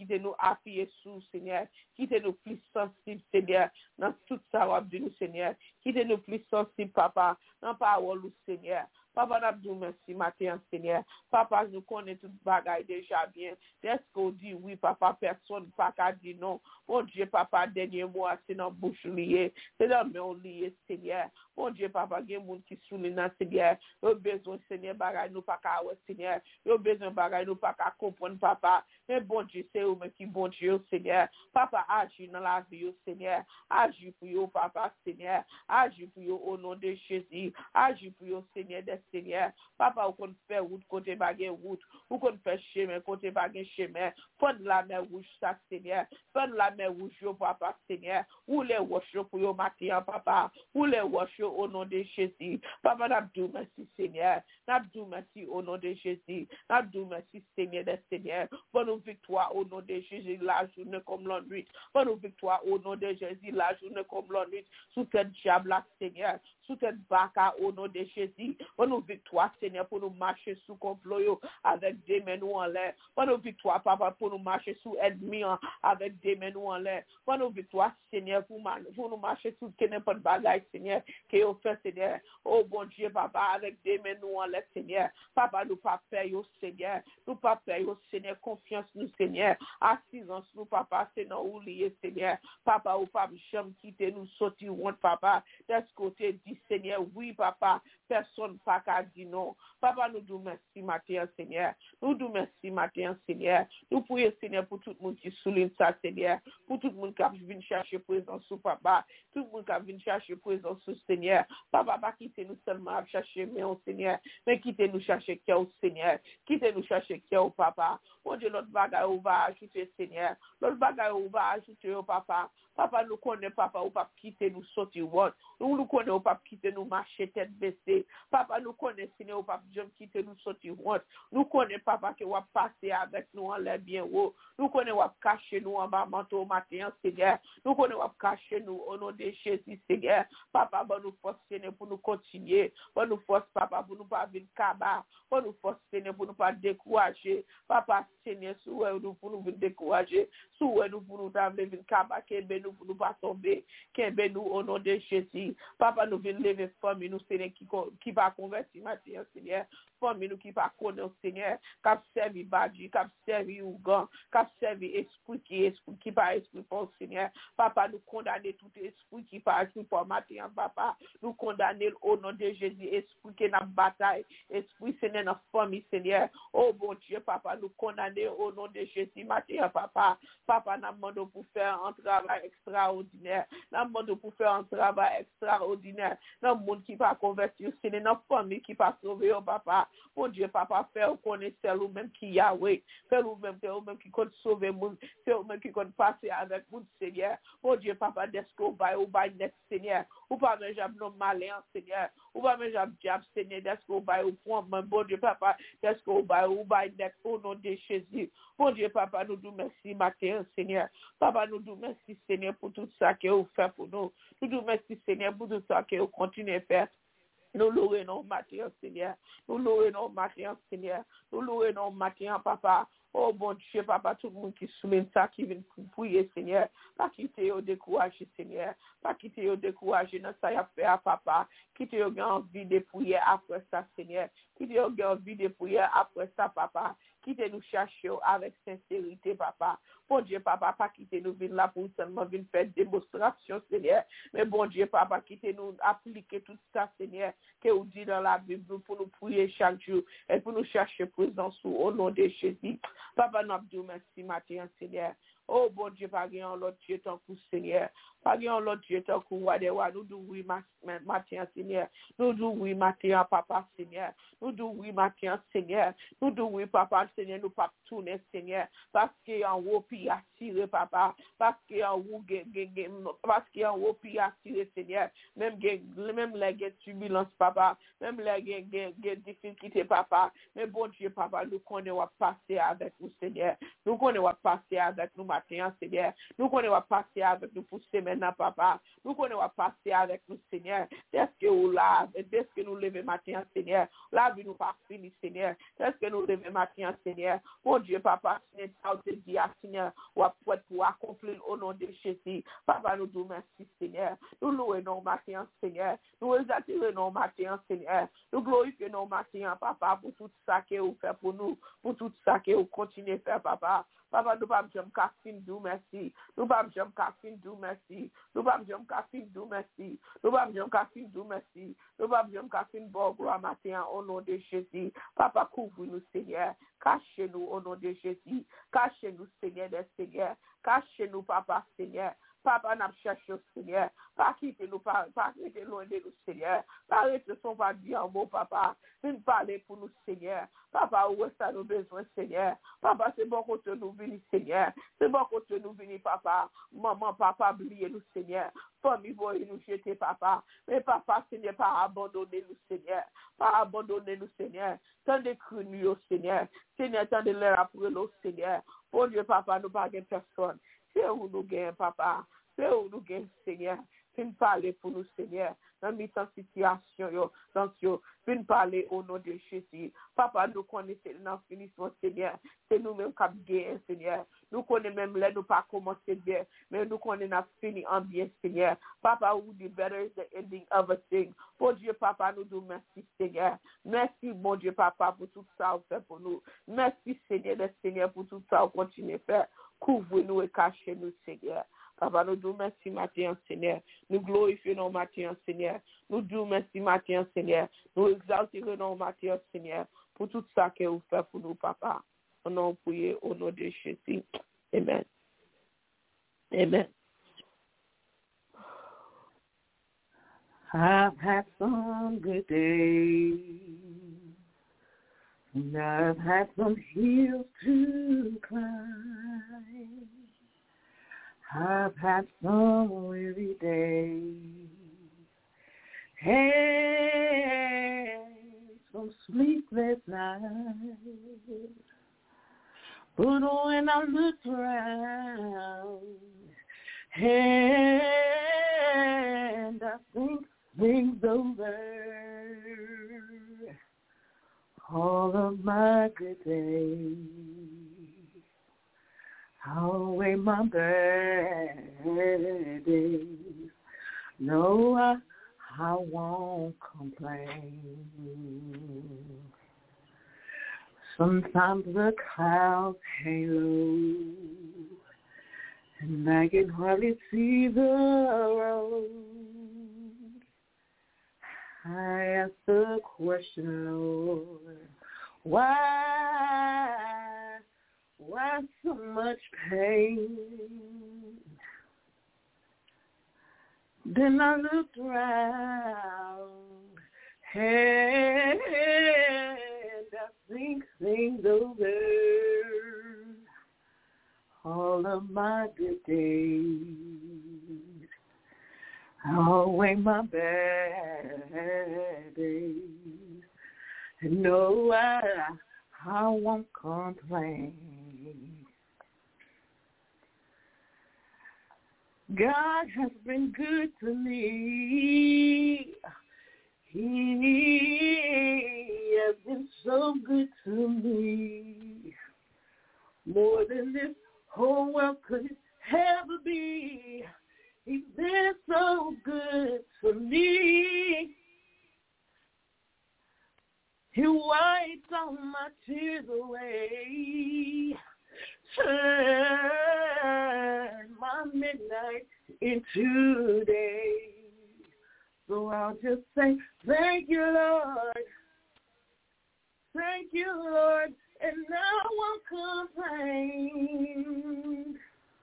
quittez-nous appuyer sous, Seigneur. Quittez-nous plus sensibles, Seigneur, dans tout ça, de nous, Seigneur. Quittez-nous plus sensibles, Papa, dans parole, Seigneur. Papa, nous merci, matin, Seigneur. Papa, nous connaissons toute bagaille déjà bien. Est-ce qu'on dit oui, Papa, personne pas qu'à dire non. Mon Dieu, Papa, dernier mot, c'est dans la bouche liée. C'est dans le main liée, Seigneur. Mon Dieu, Papa, il y a des gens qui soulignent, Seigneur. Ils ont besoin, Seigneur, bagaille, nous pas qu'à ouais, Seigneur. Ils ont besoin, bagaille, nous pas qu'à comprendre, Papa. Mais bon Dieu, c'est eux qui bon Dieu, Seigneur. Papa, agis dans la vie, Seigneur. Agis pour eux, Papa, Seigneur. Agis pour eux au nom de Jésus. Agis pour eux, Seigneur, des Seigneur. Papa, ou qu'on fait route côté baguette route, ou qu'on fait chemin côté baguette chemin. Fond la mer rouge, ça, Seigneur. Fond la mer rouge, Papa, Seigneur. Ou les roches pour eux matin, Papa. Ou les roches au nom de Jésus. Papa, n'abdou merci, Seigneur. N'abdou merci au nom de Jésus. N'abdou merci, Seigneur, des Seigneur. Bonne victoire au nom de Jésus, la journée comme la nuit. Bonne victoire au nom de Jésus, la journée comme la nuit. Sous cette diable, Seigneur. Sous cette baka au nom de Jésus. Bonne victoire, Seigneur, pour nous marcher sous complot avec des mains en l'air. Bonne victoire, Papa, pour nous marcher sous ennemis avec des mains en l'air. Bonne victoire, Seigneur, pour, pour nous marcher sous n'importe bagaille, Seigneur, qui est fait, Seigneur. Oh, bon Dieu, Papa, avec des mains en l'air, Seigneur. Papa, nous pas payons, Seigneur. Nous pas payons, Seigneur, confiance nous, Seigneur. Assistance nous, Papa, c'est non oublié, Seigneur. Papa, ou pas, jamais quitter nous, sortir, Papa, de ce côté, dit Seigneur, oui, Papa, personne pas qu'à dire non. Papa, nous nous merci, matin, Seigneur. Nous nous merci, matin, Seigneur. Nous prions, Seigneur, pour tout le monde qui souligne ça, Seigneur. Pour tout le monde qui vient chercher présence sous Papa. Tout le monde qui vient chercher présence sous Seigneur. Papa, pas quitter nous seulement à chercher, mais au Seigneur. Mais quittez nous chercher qui au Seigneur. Quittez nous chercher qui au Papa. Mon Dieu, l'autre bagaille, on va ajouter, Seigneur. L'autre bagaille, on va ajouter au Papa. Papa, nous connaissons, Papa, ou pas quitter nous sortir. Nous nous connaissons, ou pas quitter nous marcher tête baissée. Papa, nous connaissons, Seigneur, ou pas quitter nous sortir. Nous connaissons, Papa, que vous passer avec nous en l'air bien haut. Nous connaissons, vous cacher nous en bas manteau matin, Seigneur. Nous connaissons, vous cacher nous au nom de Jésus, Seigneur. Papa, bon nous force, Seigneur, pour nous continuer. Bon nous force, Papa, pour nous pas venir cabas. Bon nous force, Seigneur, pour nous pas décourager. Papa, Seigneur, sous nous pour nous venir décourager. Sous nous pour nous venir cabas, nous pour nous pas tomber, qu'est nous au nom de Jésus. Papa, nous venons lever famille, nous, Seigneur, qui, qui va convertir, maintenant, Seigneur. Famille, nous, qui va connaître, Seigneur, qui a servi Badi, qui a servi Ougan, qui a servi esprit, qui est esprit, qui pas esprit pour Seigneur. Papa, nous condamner tout esprit qui pas esprit pour matin, Papa. Nous condamner au nom de Jésus, esprit qui est dans la bataille, esprit, Seigneur, dans la famille, Seigneur. Oh, bon Dieu, Papa, nous condamner au nom de Jésus, matin, Papa. Papa, nous demandons pour faire un travail extraordinaire. Nous demandons pour faire un travail extraordinaire. Dans le monde qui va convertir, c'est dans la famille qui va sauver, oh papa. Mon Dieu, Papa, faire connaître celle ou même qui Yahweh. Faire ou même, faire ou même qui compte sauver le monde. Faire ou même qui compte passer avec le Seigneur. Mon Dieu, Papa, d'est-ce qu'on va ou va net, Seigneur. Ou pas même j'aime non malin, Seigneur. Ou pas même j'aime diable, Seigneur. D'est-ce qu'on va ou point, mon Dieu, Papa. D'est-ce qu'on va ou va net au nom de Jésus. Mon Dieu, Papa, nous nous merci, matin, Seigneur. Papa, nous nous merci, Seigneur, pour tout ça que vous faites pour nous. Nous nous merci, Seigneur, pour tout ça que vous continuez à faire. Nous louons nos matins, Seigneur. Nous louons nos matins, Seigneur. Nous louons nos matins, Papa. Oh, bon Dieu, Papa, tout le monde qui souligne ça, qui vient prier, Seigneur. Pas quitter au décourager, Seigneur. Pas quitter au décourager dans ça, y a fait à Papa. Quitter au envie de prier après ça, Seigneur. Quitter au envie de prier après ça, Papa. Quittez nous chercher avec sincérité, Papa. Bon Dieu, Papa, pas quitter nous venir là pour seulement venir faire démonstration, Seigneur. Mais bon Dieu, Papa, quittez nous appliquer tout ça, Seigneur, que vous dites dans la Bible pour nous prier chaque jour et pour nous chercher présence au nom de Jésus. Papa, nous avons merci, matin, Seigneur. Oh, bon Dieu, pas grand l'autre Dieu, tant que Seigneur. Pas grand l'autre Dieu, tant que Wadewa. Nous disons oui, matin, Seigneur. Nous disons oui, matin, Papa, Seigneur. Nous disons oui, matin, Seigneur. Nous disons oui, Papa, Seigneur, nous pas tourner, Seigneur. Parce qu'il y a un haut puis attiré, Papa. Parce qu'il y a un haut, parce qu'il y a un haut puis attiré, Seigneur. Même même les turbulences, Papa. Même les difficultés, Papa. Mais bon Dieu, Papa, nous connaissons passer avec vous, Seigneur. Nous connaissons passer avec nous, matin, Seigneur. Nous connaissons passer avec nous pour semaine, papa. Nous connaissons passer avec nous, Seigneur. Est-ce que nous là, est-ce que nous levons matin, Seigneur. La vie nous pas fini, Seigneur. Est-ce que nous levons matin, Seigneur. Mon Dieu, papa, Seigneur, ça te dit, Seigneur, ou pour accomplir au nom de Jésus. Papa, nous disons merci, Seigneur. Nous louons nos matin, Seigneur. Nous exaltons nos matin, Seigneur. Nous glorifions nos matin, papa, pour tout ça que vous faites pour nous, pour tout ça que vous continuez à faire, papa. Papa, nous pas me casser d'où merci. Nous pas me casser d'où merci. Nous pas me casser d'où merci. Nous pas me casser d'où merci. Nous pas me casser bon gloire matin au nom de Jésus. Papa, couvre-nous, Seigneur. Cachez-nous au nom de Jésus. Cachez-nous, Seigneur des Seigneurs. Cachez-nous, Papa, Seigneur. Papa, n'a cherché au Seigneur. Pas quitter nous, pas quitter loin de nous, Seigneur. Pas rester son pas dire en mot, papa. Viens parler pour nous, Seigneur. Papa, où est-ce que nous besoin, Seigneur? Papa, c'est bon côté nous venir, Seigneur. C'est bon côté nous venir, papa. Maman, papa, oubliez nous, Seigneur. Famille, voyez nous jeter, papa. Mais papa, Seigneur, pas abandonner nous, Seigneur. Pas abandonner nous, Seigneur. Tant de cru nous, Seigneur. Seigneur, tant de l'air après l'eau, Seigneur. Oh Dieu, papa, nous pas de personne. C'est où nous gagnons, papa. C'est où nous gagnons, Seigneur. Viens parler pour nous, Seigneur. Dans mes situation, yo, dans yo. Viens parler au nom de Jésus. Papa, nous connaissons dans le finissement, Seigneur. C'est nous-mêmes qui avons gagné, Seigneur. Nous connaissons même là, nous pas commencé bien, mais nous connaissons fini en bien, Seigneur. Papa, who the better is the ending of a thing. Pour Dieu, papa, nous disons merci, Seigneur. Merci, mon Dieu, papa, pour tout ça, vous faites pour nous. Merci, Seigneur, le Seigneur, pour tout ça, vous continuez à faire. Couvre-nous et cachez-nous, Seigneur. Papa, nous disons merci matin, Seigneur. Nous glorifions nos matin, Seigneur. Nous disons merci matin, Seigneur. Nous exaltons nos matin, Seigneur, pour tout ça que vous faites pour nous, papa. Au nom prié, au nom de Jésus. Amen. Amen. I've had some good days, and I've had some hills to climb. I've had some weary days and some sleepless nights. But when I looked around and I think things over, all of my good days, I'll weigh my burdens. No, I, I won't complain. Sometimes the clouds hang low, and I can hardly see the road. I ask the question, Lord, why? Why so much pain? Then I looked around and I think things over. All of my good days, I'll weigh my bad days. And no, I, I won't complain. God has been good to me. He has been so good to me. More than this whole world could ever be. He's been so good to me. He wipes all my tears away. Turn my midnight into day. So I'll just say, thank you, Lord. Thank you, Lord. And I won't complain.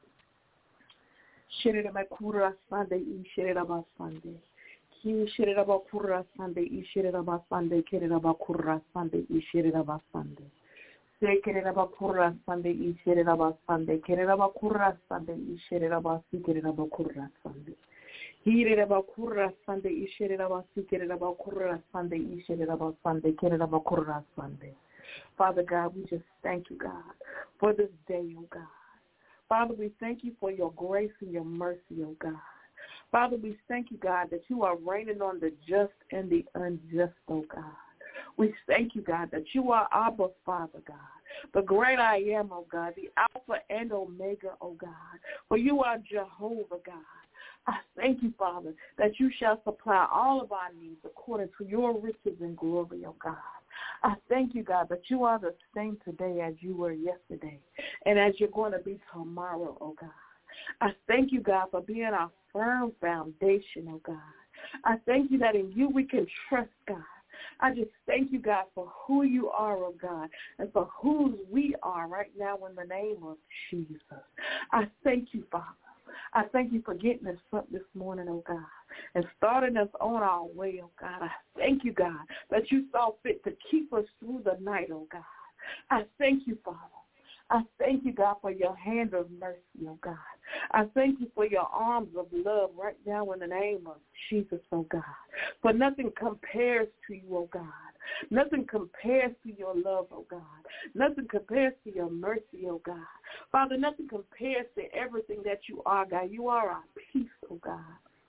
Shirabakura Sunday, Shirabak Sunday. Ki Shirabakura Sunday, Shirabak Sunday, Kirabakura Sunday, Shirabak Sunday. Kerabakura Sunday, Shirabak Sunday, Kerabakura Sunday, Shirabak Kerabakura Sunday. Hirabakura Sunday, Shirabak Kerabakura Sunday, Shirabak Sunday, Kerabakura Sunday. Father God, we just thank you, God, for this day, oh God. Father, we thank you for your grace and your mercy, oh God. Father, we thank you, God, that you are raining on the just and the unjust, oh God. We thank you, God, that you are Abba, Father, God, the great I am, oh God, the Alpha and Omega, oh God, for you are Jehovah, God. I thank you, Father, that you shall supply all of our needs according to your riches and glory, oh God. I thank you, God, that you are the same today as you were yesterday and as you're going to be tomorrow, oh God. I thank you, God, for being our firm foundation, oh God. I thank you that in you we can trust, God. I just thank you, God, for who you are, oh God, and for whose we are right now in the name of Jesus. I thank you, Father. I thank you for getting us up this morning, oh God, and starting us on our way, oh God. I thank you, God, that you saw fit to keep us through the night, oh God. I thank you, Father. I thank you, God, for your hand of mercy, oh God. I thank you for your arms of love right now in the name of Jesus, oh God. For nothing compares to you, oh God. Nothing compares to your love, oh God. Nothing compares to your mercy, oh God. Father, nothing compares to everything that you are, God. You are our peace, oh God.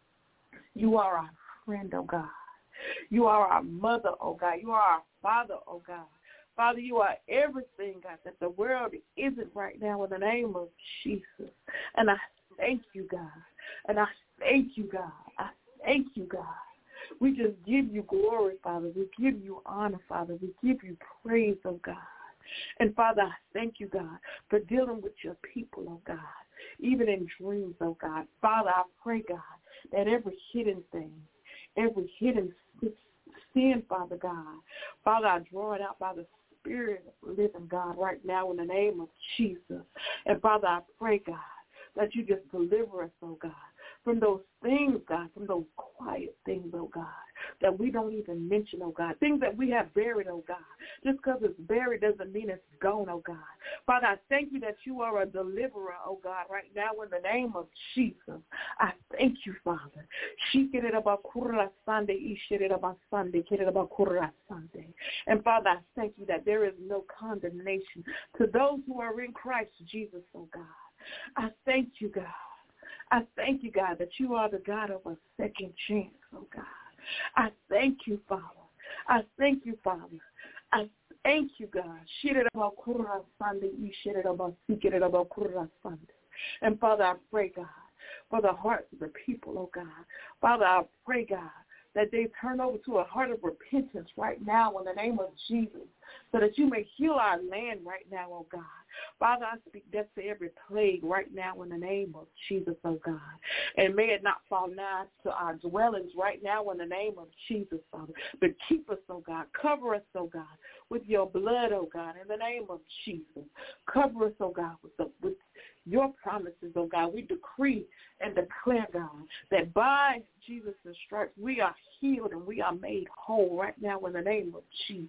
You are our friend, oh God. You are our mother, oh God. You are our father, oh God. Father, you are everything, God, that the world isn't right now in the name of Jesus. And I thank you, God. And I thank you, God. I thank you, God. We just give you glory, Father. We give you honor, Father. We give you praise, oh God. And, Father, I thank you, God, for dealing with your people, oh God, even in dreams, oh God. Father, I pray, God, that every hidden thing, every hidden sin, Father God, Father, I draw it out by the Spirit of living God right now in the name of Jesus. And, Father, I pray, God, that you just deliver us, oh God, from those things, God, from those quiet things, oh God, that we don't even mention, oh God, things that we have buried, oh God. Just because it's buried doesn't mean it's gone, oh God. Father, I thank you that you are a deliverer, oh God, right now in the name of Jesus. I thank you, Father. And Father, I thank you that there is no condemnation to those who are in Christ Jesus, oh God. I thank you, God. I thank you, God, that you are the God of a second chance, oh God. I thank you, Father. I thank you, Father. I thank you, God. And Father, I pray, God, for the hearts of the people, oh God. Father, I pray, God, that they turn over to a heart of repentance right now in the name of Jesus, so that you may heal our land right now, oh God. Father, I speak death to every plague right now in the name of Jesus, oh God. And may it not fall nigh to our dwellings right now in the name of Jesus, Father. But keep us, oh God. Cover us, oh God, with your blood, oh God, in the name of Jesus. Cover us, oh God, with the with your promises, oh God. We decree and declare, God, that by Jesus' stripes we are healed and we are made whole right now in the name of Jesus.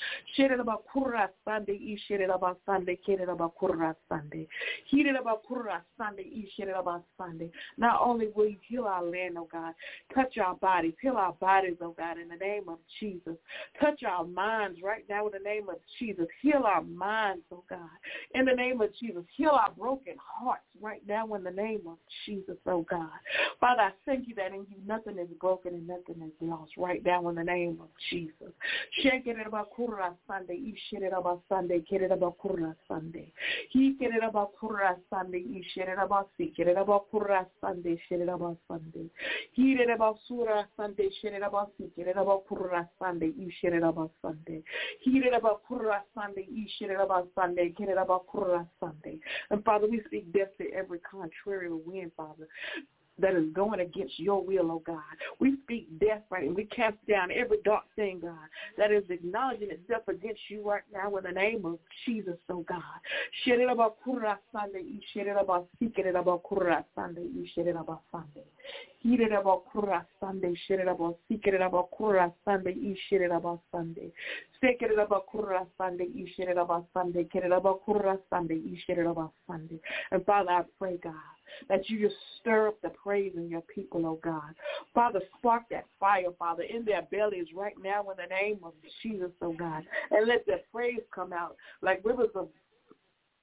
Not only will you heal our land, oh God, touch our bodies, heal our bodies, oh God, in the name of Jesus. Touch our minds right now in the name of Jesus. Heal our minds, oh God, in the name of Jesus. Heal our broken hearts right now in the name of Jesus, oh God. Father, I thank you that in you nothing is broken and nothing is lost right now in the name of Jesus. Shake it about Kura Sunday, eat it about Sunday, get it about Kura Sunday. He get it about Kura Sunday, eat it about Seek it about Kura Sunday, shit it about Sunday. He did about Surah Sunday, shit it about Seek it about Kura Sunday, eat it about Sunday. He did about Kura Sunday, eat it about Sunday, get it about Kura Sunday. And Father, we speak death to every contrary wind, Father, that is going against your will, oh God. We speak death, right, and we cast down every dark thing, God, that is acknowledging itself against you right now in the name of Jesus, oh God. Share it about Kura Sunday, share it about Seek it about Kura Sunday, share it about Sunday. Hear it about Kura Sunday, share it about Seek it about Kura Sunday, share it about Sunday. Seek it about Kura Sunday, share it about Sunday, get it about Kura Sunday, share it about Sunday. And Father, I pray, God, that you just stir up the praise in your people, oh God. Father, spark that fire, Father, in their bellies right now in the name of Jesus, oh God. And let their praise come out like rivers of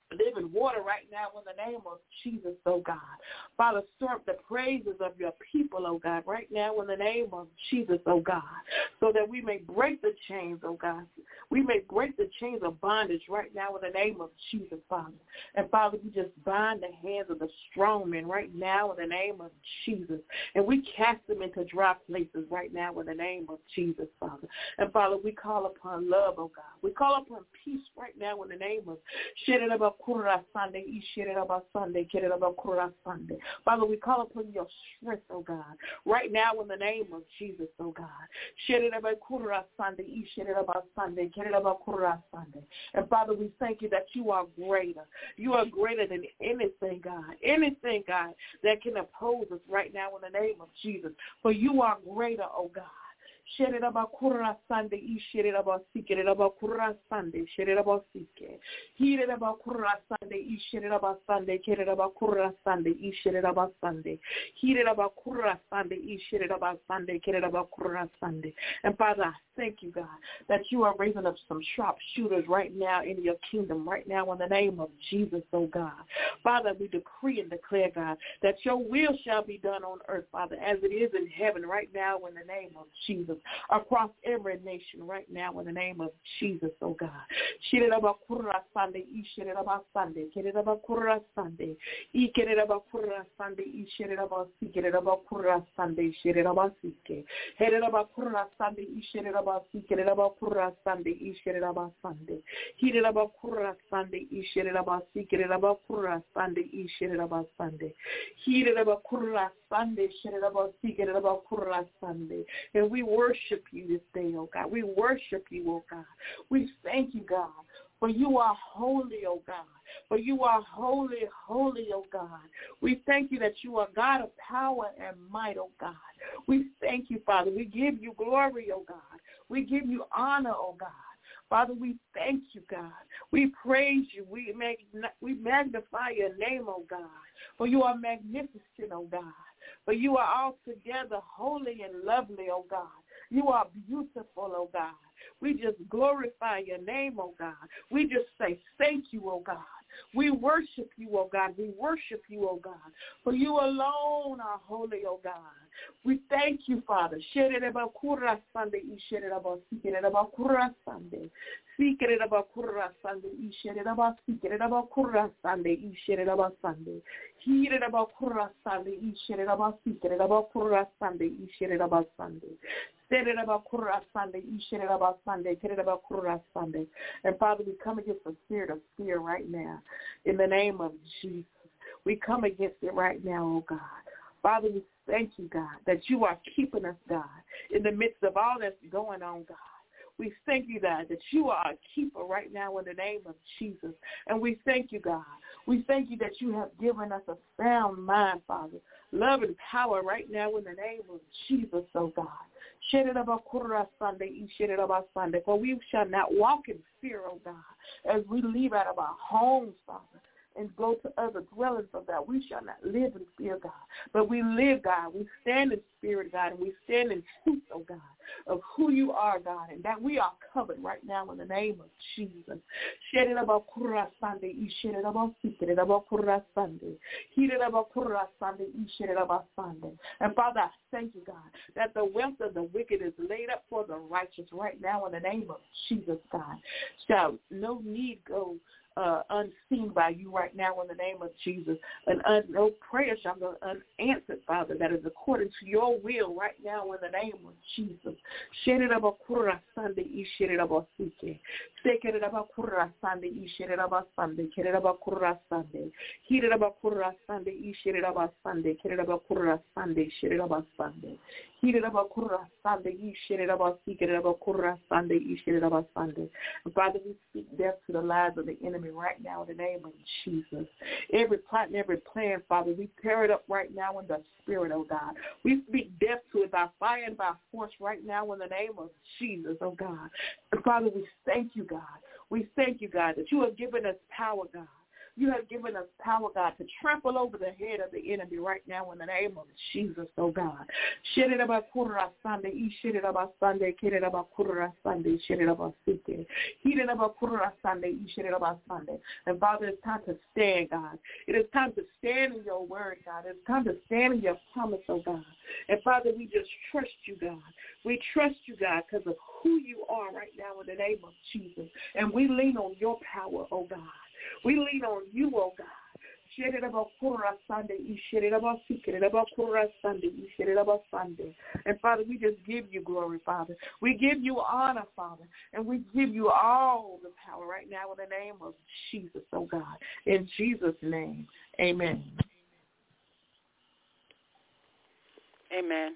living water right now in the name of Jesus, oh God. Father, stir up the praises of your people, oh God, right now in the name of Jesus, oh God, so that we may break the chains, oh God. We may break the chains of bondage right now in the name of Jesus, Father. And Father, we just bind the hands of the strong men right now in the name of Jesus. And we cast them into dry places right now in the name of Jesus, Father. And Father, we call upon love, oh God. We call upon peace right now in the name of Father, we call upon your strength, oh God, right now in the name of Jesus, oh God. And Father, we thank you that you are greater. You are greater than anything, God, anything, God, that can oppose us right now in the name of Jesus. For you are greater, oh God. Shereba kurra sande I shereba sike reba kurra sande shereba sike hireba kurra sande I shereba sande kereba kurra sande I shereba sande hireba kurra sande I shereba sande kereba kurra sande. And Father, I thank you, God, that you are raising up some sharp shooters right now in your kingdom right now in the name of Jesus, oh God. Father, we decree and declare, God, that your will shall be done on earth, Father, as it is in heaven right now in the name of Jesus. Across every nation right now in the name of Jesus, oh God. Shiraba kurra sande I shiraba sande kereba kurra sande I kereba kurra sande I shiraba sikereba kurra sande shiraba sike hereba kurra sande I shiraba sikereba kurra sande I shiraba sande hireba kurra sande I shiraba sikereba kurra sande I shiraba sande hireba kurra sande shiraba sikereba kurra sande. And we worship you this day, oh God. We worship you, oh God. We thank you, God, for you are holy, oh God. For you are holy, holy, oh God. We thank you that you are God of power and might, oh God. We thank you, Father. We give you glory, oh God. We give you honor, oh God. Father, we thank you, God. We praise you. We mag- we magnify your name, oh God. For you are magnificent, oh God. For you are altogether holy and lovely, oh God. You are beautiful, oh God. We just glorify your name, oh God. We just say thank you, oh God. We worship you, oh God. We worship you, oh God. For you alone are holy, oh God. We thank you, Father. Sikere ba kurra sande ishere ba sikere ba kurra sande ishere ba sande hire ba kurra sande ishere ba sikere ba kurra sande ishere ba sande sere ba kurra sande ishere ba sande kere ba kurra sande. And Father, we come against the spirit of fear right now in the name of Jesus. We come against it right now, oh God. Father, we thank you, God, that you are keeping us, God, in the midst of all that's going on, God. We thank you, God, that you are a keeper right now in the name of Jesus. And we thank you, God. We thank you that you have given us a sound mind, Father, love and power right now in the name of Jesus, oh God. For we shall not walk in fear, oh God, as we leave out of our homes, Father, and go to other dwellings of God. We shall not live in fear, God, but we live, God. We stand in spirit, God, and we stand in truth, oh God, of who you are, God, and that we are covered right now in the name of Jesus. And Father, I thank you, God, that the wealth of the wicked is laid up for the righteous right now in the name of Jesus, God. Shall no need go Uh, unseen by you right now in the name of Jesus. And uh, no prayer shall go unanswered, Father, that is according to your will right now in the name of Jesus. And Father, we speak death to the lives of the enemy right now in the name of Jesus. Every plot and every plan, Father, we tear it up right now in the spirit, oh God. We speak death to it by fire and by force right now in the name of Jesus, oh God. And Father, we thank you, God. We thank you, God, that you have given us power, God. You have given us power, God, to trample over the head of the enemy right now in the name of Jesus, oh God. Sunday, shit it about Sunday, kid it about Kura Sunday, shit it about City. Heat it about Kura Sunday, shit it about Sunday. And Father, it's time to stand, God. It is time to stand in your word, God. It's time to stand in your promise, oh God. And Father, we just trust you, God. We trust you, God, because of who you are right now in the name of Jesus. And we lean on your power, oh God. We lean on you, oh God. And Father, we just give you glory, Father. We give you honor, Father. And we give you all the power right now in the name of Jesus, oh God. In Jesus' name, amen. Amen.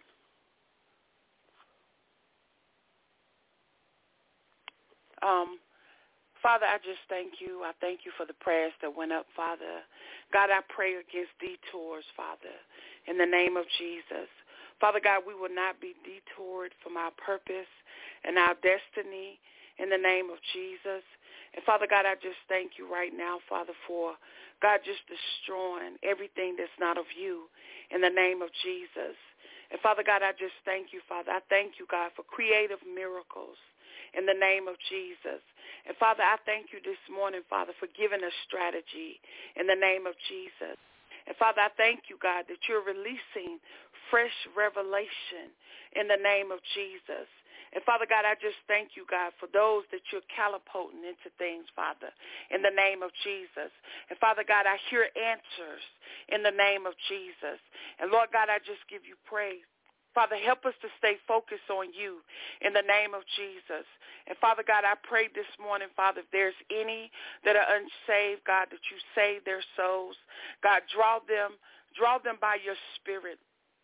Um. Father, I just thank you. I thank you for the prayers that went up, Father. God, I pray against detours, Father, in the name of Jesus. Father God, we will not be detoured from our purpose and our destiny in the name of Jesus. And Father God, I just thank you right now, Father, for God just destroying everything that's not of you in the name of Jesus. And Father God, I just thank you, Father. I thank you, God, for creative miracles in the name of Jesus. And Father, I thank you this morning, Father, for giving us strategy in the name of Jesus. And Father, I thank you, God, that you're releasing fresh revelation in the name of Jesus. And Father God, I just thank you, God, for those that you're catapulting into things, Father, in the name of Jesus. And Father God, I hear answers in the name of Jesus. And Lord God, I just give you praise. Father, help us to stay focused on you in the name of Jesus. And Father God, I pray this morning, Father, if there's any that are unsaved, God, that you save their souls. God, draw them, draw them by your spirit.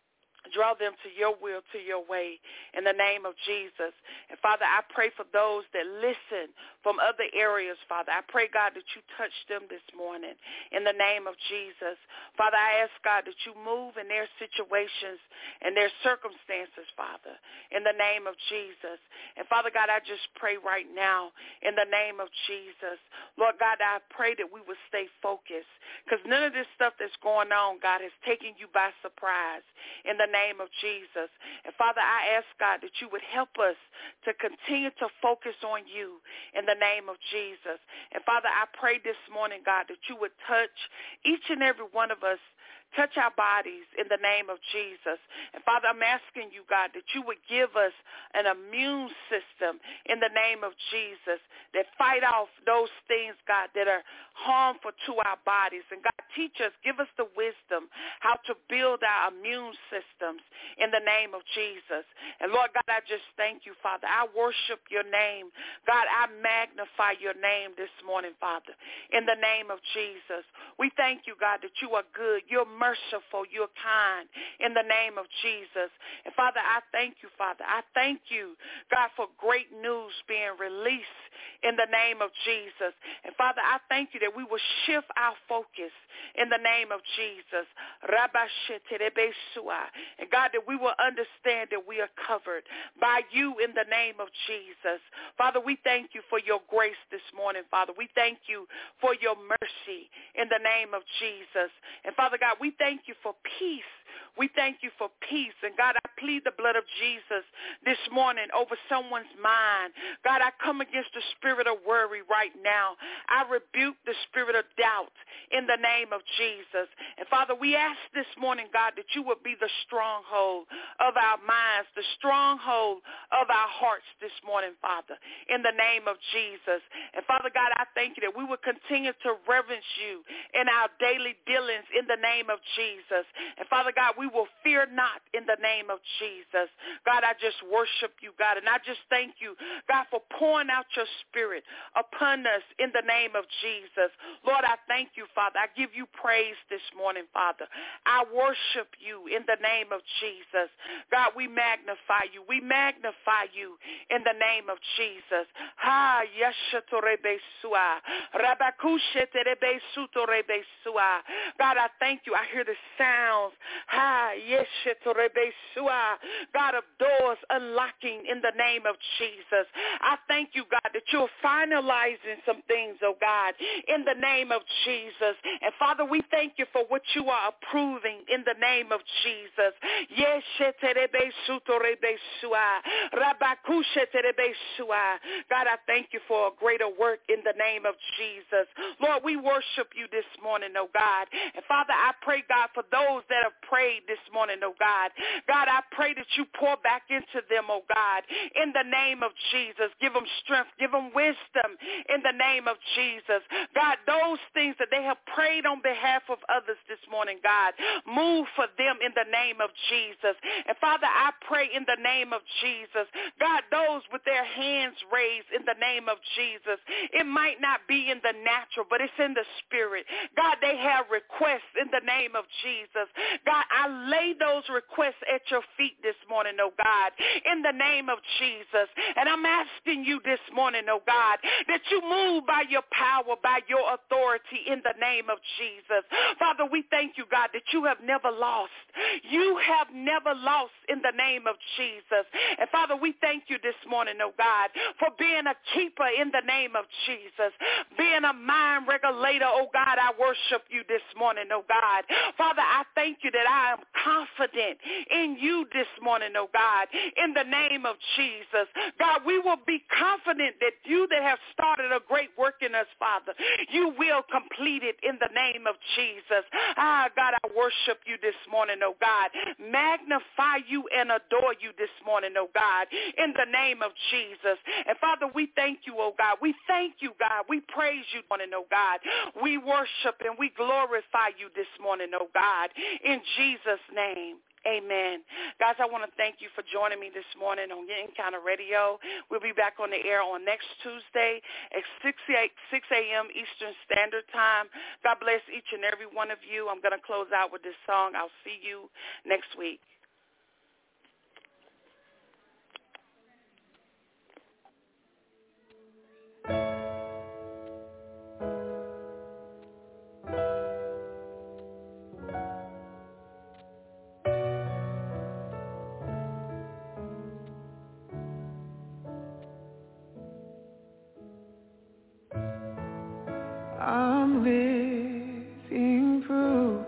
Draw them to your will, to your way, in the name of Jesus. And, Father, I pray for those that listen from other areas, Father. I pray, God, that you touch them this morning in the name of Jesus. Father, I ask, God, that you move in their situations and their circumstances, Father, in the name of Jesus. And, Father God, I just pray right now in the name of Jesus. Lord God, I pray that we will stay focused because none of this stuff that's going on, God, has taken you by surprise in the name of Jesus. And Father, I ask, God, that you would help us to continue to focus on you in the name of Jesus. And Father, I pray this morning, God, that you would touch each and every one of us. Touch our bodies in the name of Jesus. And Father, I'm asking you, God, that you would give us an immune system in the name of Jesus that fight off those things, God, that are harmful to our bodies. And God, teach us, give us the wisdom how to build our immune systems in the name of Jesus. And Lord God, I just thank you, Father. I worship your name. God, I magnify your name this morning, Father, in the name of Jesus. We thank you, God, that you are good. You're merciful, you're kind in the name of Jesus. And Father, I thank you, Father. I thank you, God, for great news being released in the name of Jesus. And Father, I thank you that we will shift our focus in the name of Jesus. And God, that we will understand that we are covered by you in the name of Jesus. Father, we thank you for your grace this morning, Father. We thank you for your mercy in the name of Jesus. And Father God, we thank you for peace. We thank you for peace. And God, I plead the blood of Jesus this morning over someone's mind. God, I come against the spirit of worry right now. I rebuke the spirit of doubt in the name of Jesus. And Father, we ask this morning, God, that you would be the stronghold of our minds, the stronghold of our hearts this morning, Father, in the name of Jesus. And Father God, I thank you that we will continue to reverence you in our daily dealings in the name of Jesus. And Father God, we will fear not in the name of Jesus. God, I just worship you, God, and I just thank you, God, for pouring out your spirit upon us in the name of Jesus. Lord, I thank you, Father. I give you praise this morning, Father. I worship you in the name of Jesus. God, we magnify you. We magnify you in the name of Jesus. Ha, yeshatorebesua. Rabakusheterebesutarebesua. God, I thank you. I hear the sounds. Ha, Ah, yes, God of doors unlocking in the name of Jesus. I thank you, God, that you're finalizing some things, oh God, in the name of Jesus. And Father, we thank you for what you are approving in the name of Jesus. Yes, God, I thank you for a greater work in the name of Jesus. Lord, we worship you this morning, oh God. And Father, I pray, God, for those that have prayed this morning, oh God. God, I pray that you pour back into them, oh God, in the name of Jesus. Give them strength. Give them wisdom in the name of Jesus. God, those things that they have prayed on behalf of others this morning, God, move for them in the name of Jesus. And Father, I pray in the name of Jesus, God, those with their hands raised in the name of Jesus, it might not be in the natural, but it's in the spirit. God, they have requests in the name of Jesus. God, I lay those requests at your feet this morning, oh God, in the name of Jesus. And I'm asking you this morning, oh God, that you move by your power, by your authority in the name of Jesus. Father, we thank you, God, that you have never lost. You have never lost in the name of Jesus. And Father, we thank you this morning, oh God, for being a keeper in the name of Jesus, being a mind regulator, oh God. I worship you this morning, oh God. Father, I thank you that I am confident in you this morning, oh God, in the name of Jesus. God, we will be confident that you that have started a great work in us, Father, you will complete it in the name of Jesus. Ah, God, I worship you this morning, oh God. Magnify you and adore you this morning, oh God, in the name of Jesus. And Father, we thank you, oh God. We thank you, God. We praise you, morning, oh God. We worship and we glorify you this morning, oh God, in Jesus' name. Amen. Guys, I want to thank you for joining me this morning on Your Encounter Radio. We'll be back on the air on next Tuesday at six a.m. Eastern Standard Time. God bless each and every one of you. I'm going to close out with this song. I'll see you next week. I'm living proof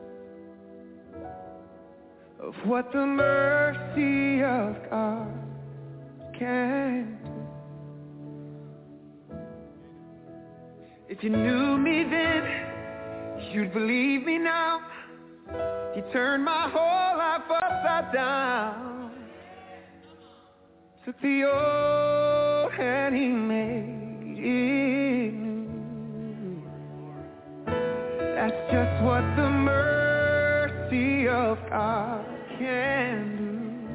of what the mercy of God can do. If you knew me then, you'd believe me now. He turned my whole life upside down. Took the old and he made it new. That's just what the mercy of God can do.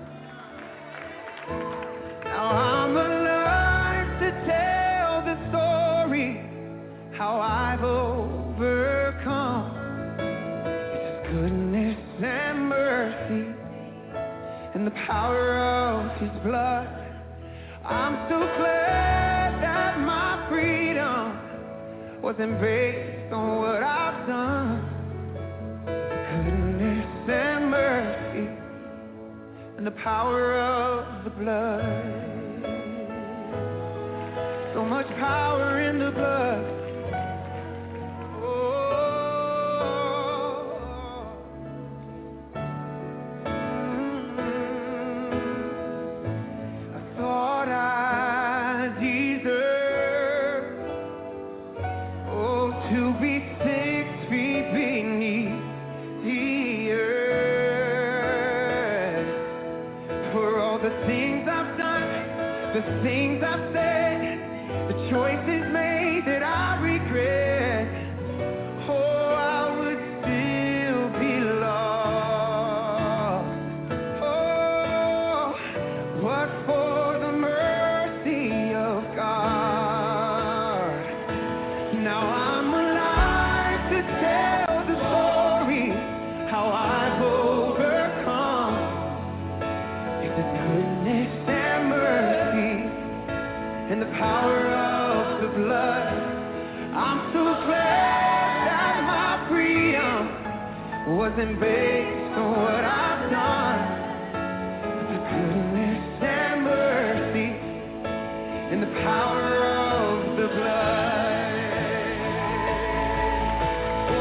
Now I'm alive to tell the story, how I've overcome. It's His goodness and mercy and the power of His blood. I'm so glad that my freedom wasn't based on what I've done. Goodness and mercy and the power of the blood. So much power in the blood. The things I've said, the choices made that I regret. Oh, I would still be lost. Oh, but for the mercy of God. Now I'm alive to tell the story, how I've overcome. It's His goodness and mercy and the power of the blood. I'm so glad that my freedom wasn't based on what I've done. The goodness and mercy and the power of the blood. Oh,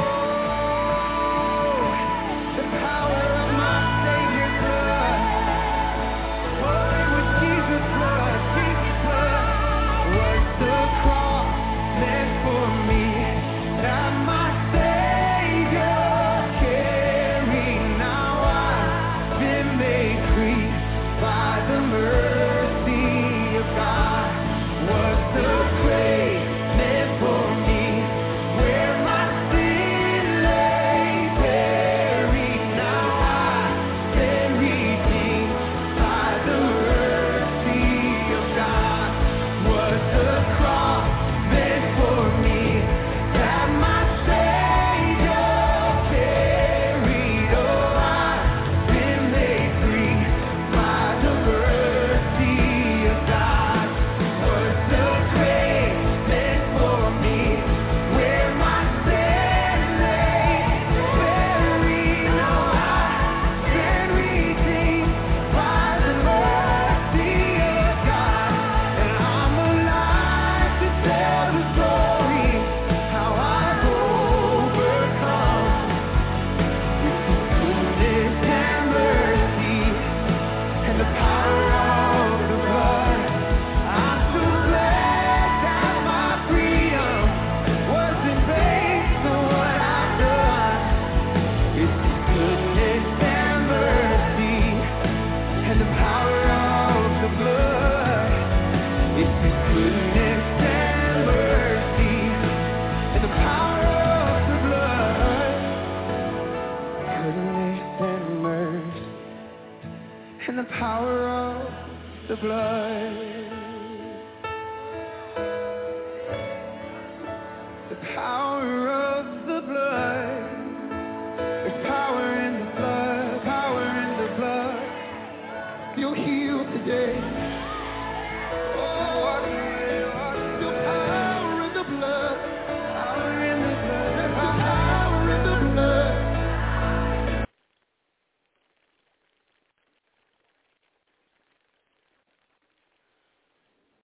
the power of my Savior's blood. Oh, it was Jesus' blood, Jesus' blood. Was the cross meant for me that my Savior carried? Now I've been made free by the mercy of God. Was the grave meant for me where my sin lay buried? Now I've been redeemed by the mercy of God. Was the cross meant for me that my Savior carried? Oh, I've been made free by the mercy of God. Was the grave meant for me where my sin lay buried? Now I've been redeemed by the mercy of God, and I'm alive to tell the story how I've overcome. It's His goodness and mercy and the power of the blood. I'm so glad that my freedom wasn't based on what I've done. It's His goodness and mercy and the power of the blood. It's His goodness and mercy and the power of the blood. Goodness and mercy and the power of the blood. The power of the blood. There's power in the blood, power in the blood. You'll heal today.